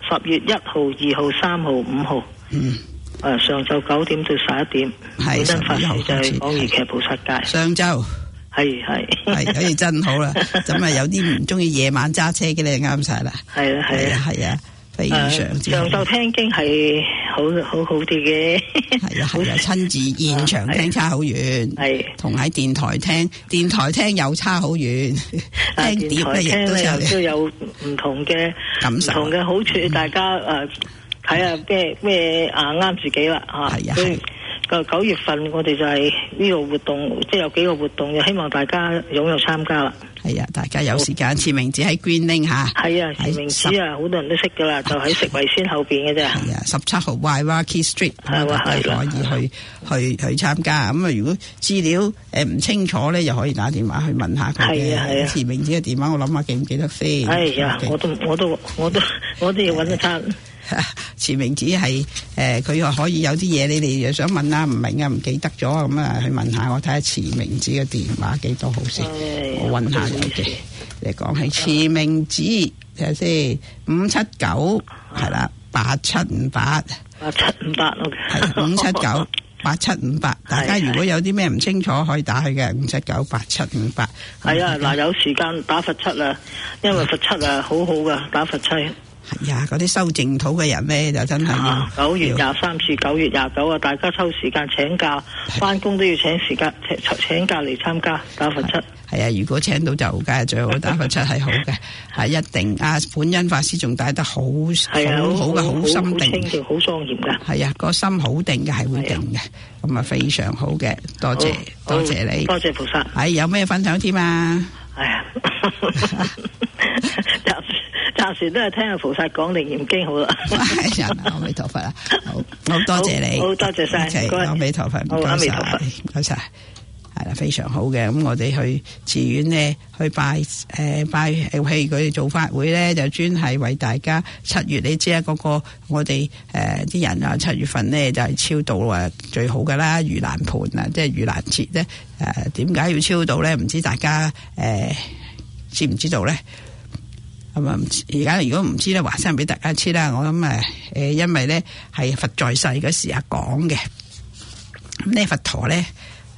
1號、2號、3號、5號。上晝9點到11點。本恩法師就係講豫劇菩薩戒。上晝。係，所以真好啦。咁啊，有啲唔中意夜晚揸車嘅你啱晒啦。係啊，非常之好。上晝聽經係好啲嘅。係啊，親自現場聽差好遠。係，同喺電台聽又差好遠。聽碟咧亦都有唔同嘅感受，唔同嘅好處。大家睇下咩啱自己啦嚇。係啊。9月份我哋就係呢個活動，即係有幾個活動，就希望大家踴躍參加啦。係啊，大家有時間，持明子喺 Greenlink 嚇。係啊，持明子啊，好多人都識噶啦，就喺食維先後邊嘅啫。係啊，17號 Waikiki Street，大家可以去參加。咁啊，如果資料唔清楚咧，又可以打電話去問下佢嘅。係啊，持明子嘅電話，我諗下記唔記得飛？係啊，我都要揾一餐。持明子係佢話可以有啲嘢你哋又想問啊，唔明啊，唔記得咗咁啊，去問下我睇下持明子嘅電話幾多號先，我揾下有嘅。你講起持明子睇下先，579係啦，8758係5798758。大家如果有啲咩唔清楚，可以打去嘅5798758。係啊，嗱有時間打佛七啊，因為佛七啊好好噶，打佛七。 係啊，嗰啲修淨土嘅人咧就真係要 9月23至9月29啊，大家抽時間請假，翻工都要請時間請假嚟參加打佛七。 係啊，如果請到就梗係最好，打佛七係好嘅，係一定。本恩法師仲帶得好好嘅，好心定， 好清好莊嚴嘅。 係啊，個心好定嘅，係會定嘅，咁啊非常好嘅，多謝你， 多謝菩薩。 係有咩分享添啊？ 係啊。暫時都係聽阿菩薩講楞嚴經好啦。 阿彌陀佛啊，好多謝你， 好多謝晒， 阿彌陀佛，唔該晒，唔該晒，係啦，非常好嘅。咁我哋去寺院呢，去拜譬如佢哋做法會咧，就專係為大家7月，你知啊，嗰個我哋啲人啊，7月份呢就係超度啊最好噶啦，盂蘭盆啊，即係盂蘭節咧。點解要超度咧？唔知大家知唔知道咧？咁啊！而家如果唔知咧，話聲俾大家知啦。我諗因為咧係佛在世嗰時講嘅。咁呢佛陀咧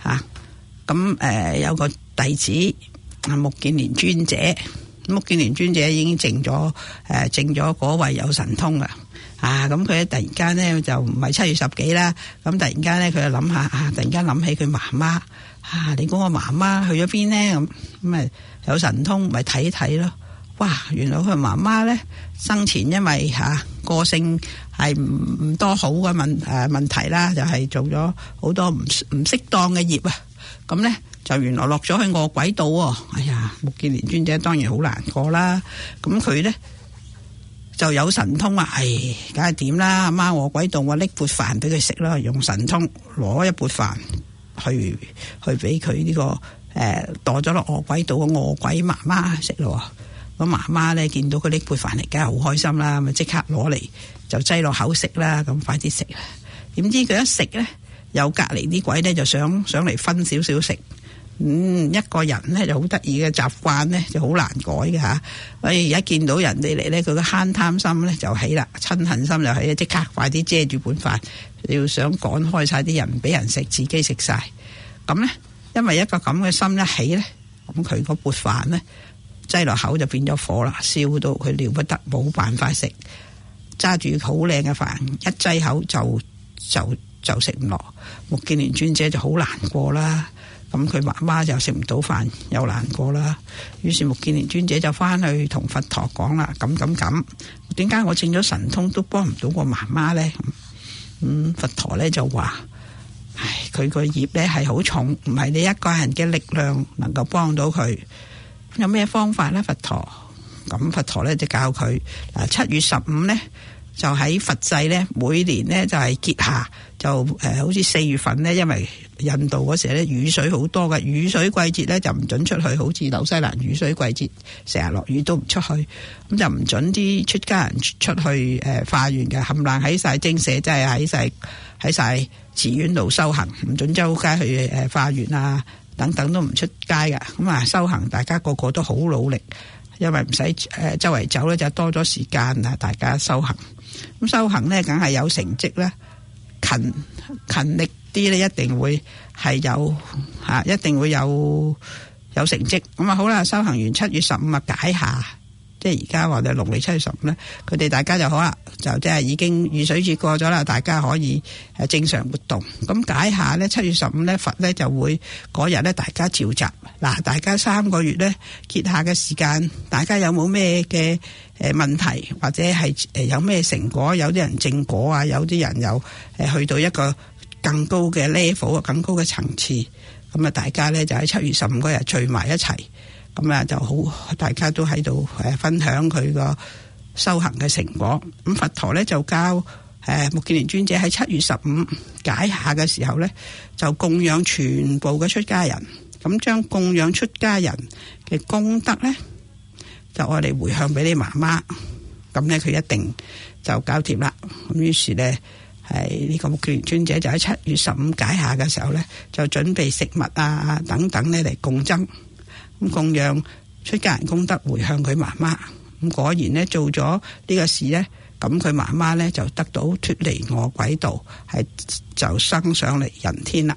有個弟子目犍連尊者，目犍連尊者已經證咗嗰位有神通啦。咁佢咧突然間咧就唔係7月10幾啦。咁突然間咧佢就諗下突然間諗起佢媽媽你估我媽媽去咗邊咧？咁有神通咪睇睇咯。哇！原來佢媽媽咧生前因為個性係唔多好嘅問題啦，就係做咗好多唔適當嘅業啊。咁咧就原來落咗去餓鬼道喎。哎呀，目犍連尊者當然好難過啦。咁佢咧就有神通啊！梗係點啦？阿媽餓鬼道，我拎缽飯俾佢食啦，用神通攞一缽飯去俾佢呢個墮咗落餓鬼道嘅餓鬼媽媽食咯。咁媽媽咧見到佢拎缽飯嚟，梗係好開心啦，咪即刻攞嚟就擠落口食啦。咁快啲食啦！點知佢一食咧，有隔離啲鬼咧就想嚟分少少食。一個人咧就好得意嘅習慣咧，就好難改嘅嚇。而家見到人哋嚟咧，佢個慳貪心咧就起啦，嗔恨心就起，即刻快啲遮住碗飯，要想趕開晒啲人，唔俾人食，自己食晒。咁咧，因為一個咁嘅心一起咧，咁佢個缽飯咧，擠落口就變咗火啦，燒到佢了不得，冇辦法食。揸住好靚嘅飯，一擠口就食唔落。目犍連尊者就好難過啦。咁佢媽媽就食唔到飯，又難過啦。於是目犍連尊者就翻去同佛陀講啦：咁，點解我證咗神通都幫唔到個媽媽呢？佛陀咧就話：佢個業咧係好重，唔係你一個人嘅力量能夠幫到佢。有咩方法呢？佛陀咧就教佢7月15咧就喺佛制咧，每年咧就係結夏，就好似4月份咧，因為印度嗰時咧雨水好多嘅，雨水季節咧就唔准出去，好似紐西蘭雨水季節成日落雨都唔出去，咁就唔准啲出家人出去化緣嘅，冚唪唥喺晒精舍，即係喺晒寺院度修行，唔准周街去化緣啊等等都唔出街㗎。咁修行大家個個都好努力，因為唔使周圍走咧，就多咗時間啊，大家修行。咁修行咧，梗係有成績啦，勤力啲咧，一定會係有一定會有成績。咁好啦，修行完7月15解夏，即係而家話就農曆7月15咧，佢哋大家就好啦，就即係已經雨水節過咗啦，大家可以正常活動。咁解夏咧，7月15咧，佛咧就會嗰日咧，大家召集嗱，大家3個月咧結夏嘅時間，大家有冇咩嘅問題，或者係有咩成果？有啲人正果啊，有啲人又去到一個更高嘅 level， 更高嘅層次。咁啊，大家咧就喺7月15嗰日聚埋一齊，咁啊就好，大家都喺度分享佢個修行嘅成果。咁佛陀咧就教目犍連尊者喺7月15解夏嘅時候咧，就供養全部嘅出家人。咁將供養出家人嘅功德咧，就愛嚟回向俾你媽媽。咁咧佢一定就搞掂啦。咁於是咧係呢個目犍連尊者就喺7月15解夏嘅時候咧，就準備食物啊等等咧嚟供僧。咁供養出家人功德回向佢媽媽。咁果然咧做咗呢個事咧，咁佢媽媽咧就得到脫離餓鬼道，係就升上嚟人天啦。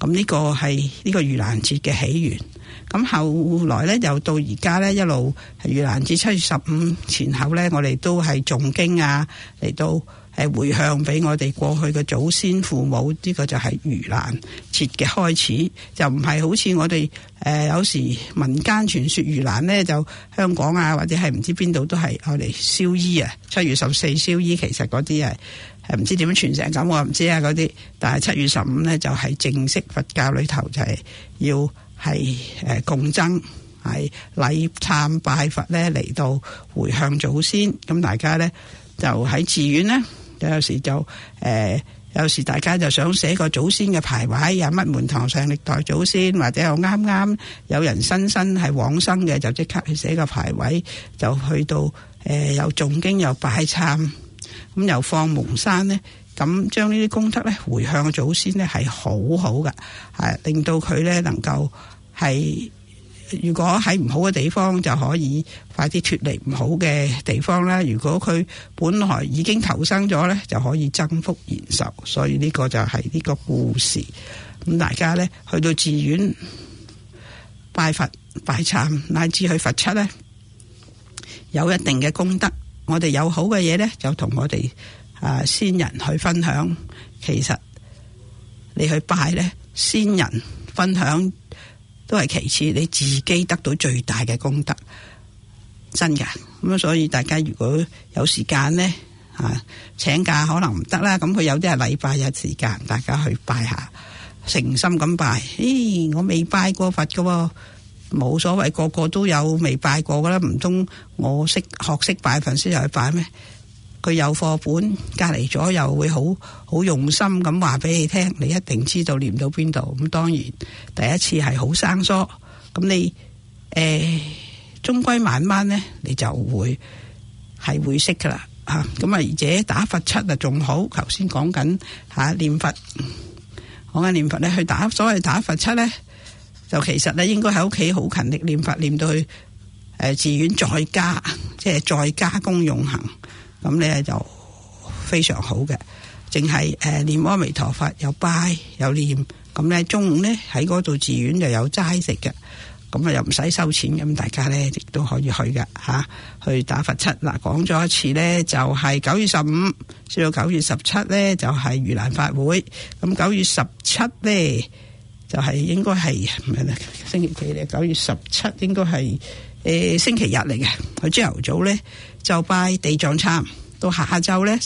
咁呢個係呢個盂蘭節嘅起源。咁後來咧，又到而家咧，一路盂蘭節7月15前後咧，我哋都係誦經啊，嚟到回向俾我哋過去嘅祖先父母。呢個就係盂蘭節嘅開始，就唔係好似我哋有時民間傳說盂蘭咧，就香港啊或者係唔知邊度都係愛嚟燒衣啊。7月14燒衣，其實嗰啲係唔知點樣傳成咁，我唔知啊嗰啲。但係7月15咧就係正式佛教裏頭就係要係共僧，係禮懺拜佛咧，嚟到回向祖先。咁大家咧就喺寺院咧，有時就有時大家就想寫個祖先嘅牌位，有乜門堂上歷代祖先，或者又啱啱有人新生係往生嘅，就即刻去寫個牌位，就去到又誦經又拜懺，咁又放蒙山咧。咁將呢啲功德咧回向祖先咧係好好噶，係令到佢咧能夠係，如果喺唔好嘅地方就可以快啲脫離唔好嘅地方啦。如果佢本來已經投生咗咧，就可以增福延壽。所以呢個就係呢個故事。咁大家咧去到寺院拜佛拜懺，乃至去佛七咧，有一定嘅功德。我哋有好嘅嘢咧，就同我哋先人去分享。其實你去拜咧，先人分享都係其次，你自己得到最大嘅功德，真㗎。咁所以大家如果有時間咧，請假可能唔得啦。咁佢有啲係禮拜有時間，大家去拜下，誠心咁拜。我未拜過佛㗎，冇所謂，個個都有未拜過噶啦。唔通我學識拜佛先去拜咩？佢有課本，隔離咗又會好用心咁話俾你聽，你一定知道念到邊度。咁當然第一次係好生疏，咁你終歸慢慢咧，你就會識噶啦。咁而且打佛七啊仲好。頭先講緊念佛，講緊念佛咧，去所謂打佛七咧，就其實咧應該喺屋企好勤力念佛，念到去寺院再加，即係再加功用行。咁咧就非常好嘅，淨係念阿彌陀佛，有拜有念。咁咧中午咧喺嗰度寺院就有齋食嘅，咁又唔使收錢。咁大家咧亦都可以去嘅去打佛七。嗱，講咗一次咧，就係9月15至到9月17咧就係盂蘭法會。咁9月17咧就係應該係星期幾咧？9月17應該係星期日嚟嘅。佢朝頭早咧就拜地藏懺，到下晝咧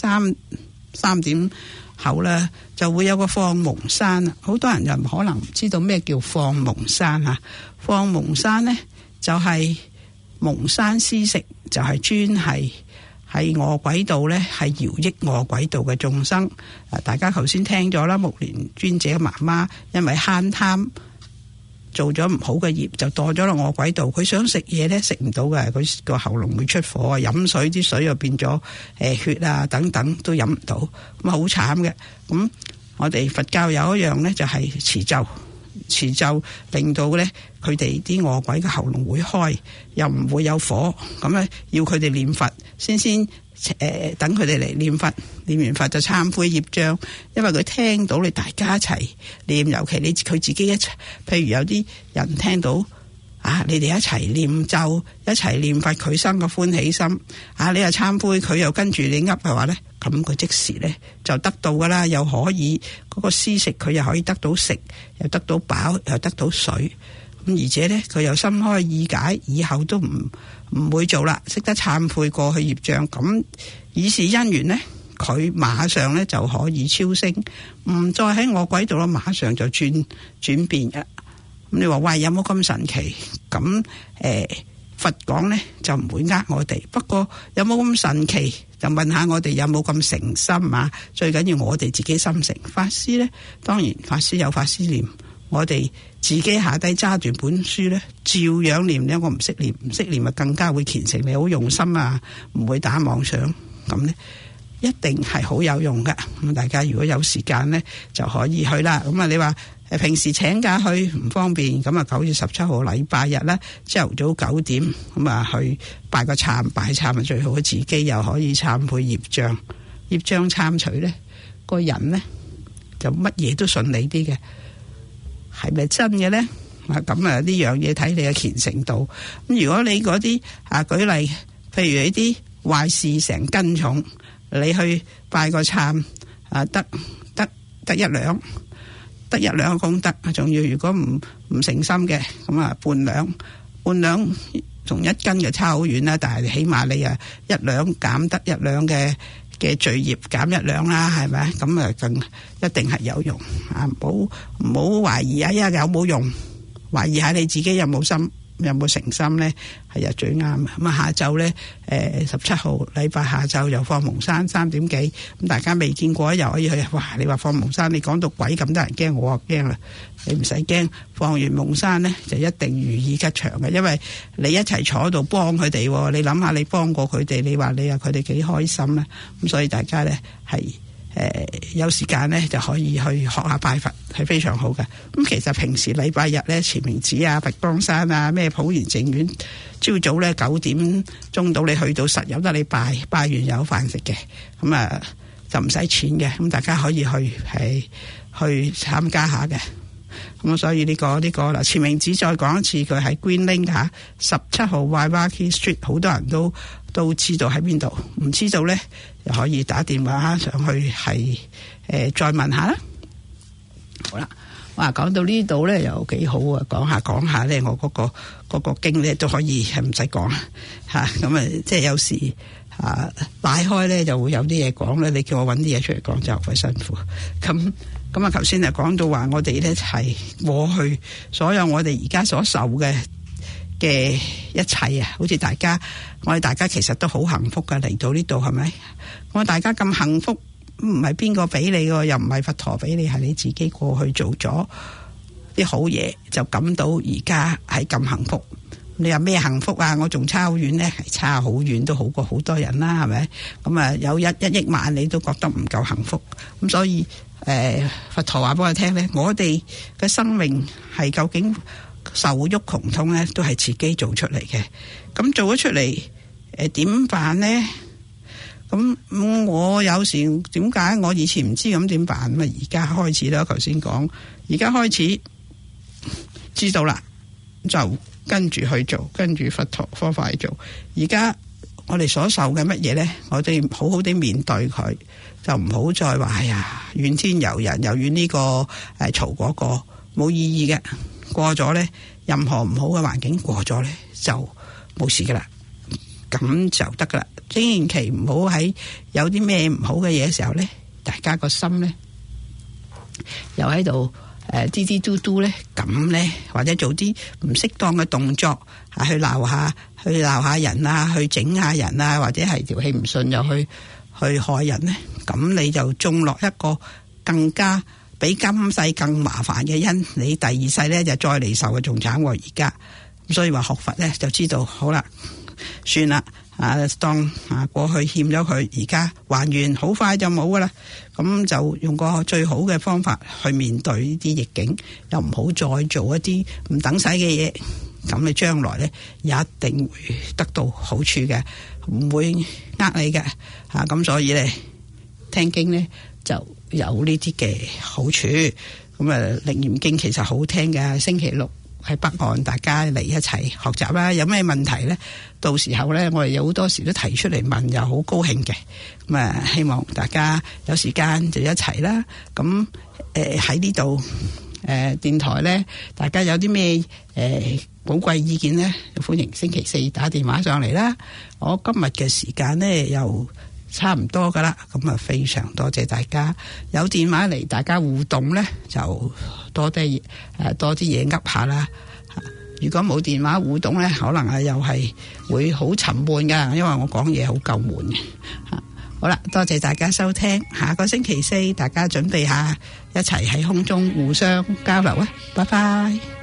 3點後咧就會有個放蒙山。好多人就唔可能唔知道咩叫放蒙山。放蒙山咧就係蒙山施食，就係專係喺餓鬼道咧係饒益餓鬼道嘅眾生。大家頭先聽咗啦，目連尊者嘅媽媽因為慳貪做咗唔好嘅業，就墮咗落餓鬼道。佢想食嘢咧，食唔到嘅，佢個喉嚨會出火，飲水啲水又變咗血啊等等都飲唔到，咁好慘嘅。咁我哋佛教有一樣咧，就係持咒令到咧佢哋啲餓鬼嘅喉嚨會開，又唔會有火。咁咧要佢哋念佛先等佢哋嚟念佛，念完佛就懺悔業障。因為佢聽到你大家一齊念，尤其佢自己一齊，譬如有啲人聽到你哋一齊念咒，一齊念佛，佢生個歡喜心。你又懺悔，佢又跟住你噏嘅話咧，咁佢即時咧就得到噶啦，又可以嗰個施食，佢又可以得到食，又得到飽，又得到水。咁而且咧佢又心開意解，以後都唔會做啦，識得懺悔過去業障。咁以是因緣呢，佢馬上咧就可以超升，唔再喺餓鬼道咯，馬上就轉變嘅。咁你話喂，有冇咁神奇？咁佛講咧就唔會呃我哋，不過有冇咁神奇就問下我哋有冇咁誠心啊？最緊要我哋自己心誠。法師咧，當然法師有法師念，我哋自己下低揸住本書咧，照樣念咧。我唔識念，唔識念咪更加會虔誠。你好用心啊，唔會打妄想，咁咧一定係好有用噶。咁大家如果有時間咧，就可以去啦。咁你話平時請假去唔方便，咁9月17號禮拜日咧，朝頭早9點咁去拜個懺，拜懺咪最好，自己又可以懺悔業障，業障懺除咧，個人咧就乜嘢都順利啲嘅。 係咪真嘅咧？咁啊呢樣嘢睇你嘅虔誠度。咁如果你嗰啲舉例，譬如呢啲壞事成斤重，你去拜個懺得一兩，得一兩個功德，仲要如果唔誠心嘅，咁啊半兩同一斤就差好遠啦。但係起碼你啊一兩減得一兩嘅罪業減一兩啦，係咪？咁啊更一定係有用啊！唔好懷疑啊，有冇用？懷疑下你自己有冇心，有冇誠心咧，係最啱。咁啊，下晝咧，17號禮拜下晝又放蒙山3點幾，咁大家未見過又可以去。哇！你話放蒙山，你講到鬼咁多人驚，我啊驚啦。你唔使驚，放完蒙山咧就一定如意吉祥嘅，因為你一齊坐喺度幫佢哋。你諗下，你幫過佢哋，你話你啊佢哋幾開心咧？咁所以大家咧係有時間咧就可以去學下拜佛，係非常好嘅。咁其實平時禮拜日咧，慈明寺啊、佛光山啊、咩普賢淨苑，朝早咧9點鐘到你去到實有得你拜完有飯食嘅，咁啊就唔使錢嘅。咁大家可以去參加下嘅。咁所以呢個嗱，慈明寺再講一次，佢喺 Green Lane 17號 Wairarkes Street， 好多人都知道喺邊度，唔知道咧又可以打電話上去再問下啦。好啦，哇，講到呢度咧又幾好啊！講下咧，我嗰個經咧都可以係唔使講吓，咁啊即係有時擺開咧就會有啲嘢講咧，你叫我搵啲嘢出嚟講就好辛苦。咁啊，頭先就講到話我哋咧係過去所有我哋而家所受嘅一切啊，好似我哋大家其實都好幸福噶，嚟到呢度係咪？我大家咁幸福，唔係邊個俾你嘅，又唔係佛陀俾你，係你自己過去做咗啲好嘢，就感到而家係咁幸福。你話咩幸福啊？我仲差好遠呢，係差好遠都好過好多人啦，係咪？咁啊，有一億萬你都覺得唔夠幸福，咁所以佛陀話俾我聽呢，我哋嘅生命係究竟受鬱窮通呢，都係自己做出嚟嘅。咁做咗出嚟，點辦呢？咁我有時點解我以前唔知咁點辦？咁啊，而家開始啦。頭先講，而家開始知道啦，就跟住去做，跟住佛陀方法去做。而家我哋所受嘅乜嘢呢？我哋好好地面對佢，就唔好再話怨天尤人，又怨呢個嘈嗰個，冇意義嘅。過咗呢，任何唔好嘅環境過咗呢，就冇事噶啦，咁就得噶啦。千祈唔好喺有啲咩唔好嘅嘢嘅時候呢，大家個心呢又喺度滴滴嘟嘟呢咁呢，或者做啲唔適當嘅動作去鬧下人啊，去整下人啊，或者係條氣唔順又去害人呢，咁你就種落一個更加比今世更麻煩嘅因，你第二世呢就再嚟受嘅仲慘過而家。咁所以話學佛呢就知道好啦，算啦。當過去欠咗佢，而家還完，好快就冇噶啦。咁就用個最好嘅方法去面對呢啲逆境，又唔好再做一啲唔等使嘅嘢。咁你將來呢，一定會得到好處嘅，唔會呃你嘅。咁所以呢，聽經呢就有呢啲嘅好處。咁楞嚴經其實好聽嘅，星期六喺北岸，大家嚟一齊學習啦。有咩問題呢？到時候呢，我哋有好多時都提出嚟問，又好高興嘅。咁啊，希望大家有時間就一齊啦。咁喺呢度電台呢，大家有啲咩寶貴意見呢？歡迎星期4打電話上嚟啦。我今日嘅時間呢，又差唔多噶啦，咁啊非常多謝大家有電話嚟，大家互動呢，就多啲嘢噏下啦。如果冇電話互動呢，可能又係會好沉悶噶，因為我講嘢好夠悶嘅。好啦，多謝大家收聽，下個星期4大家準備下一齊喺空中互相交流啊！拜拜。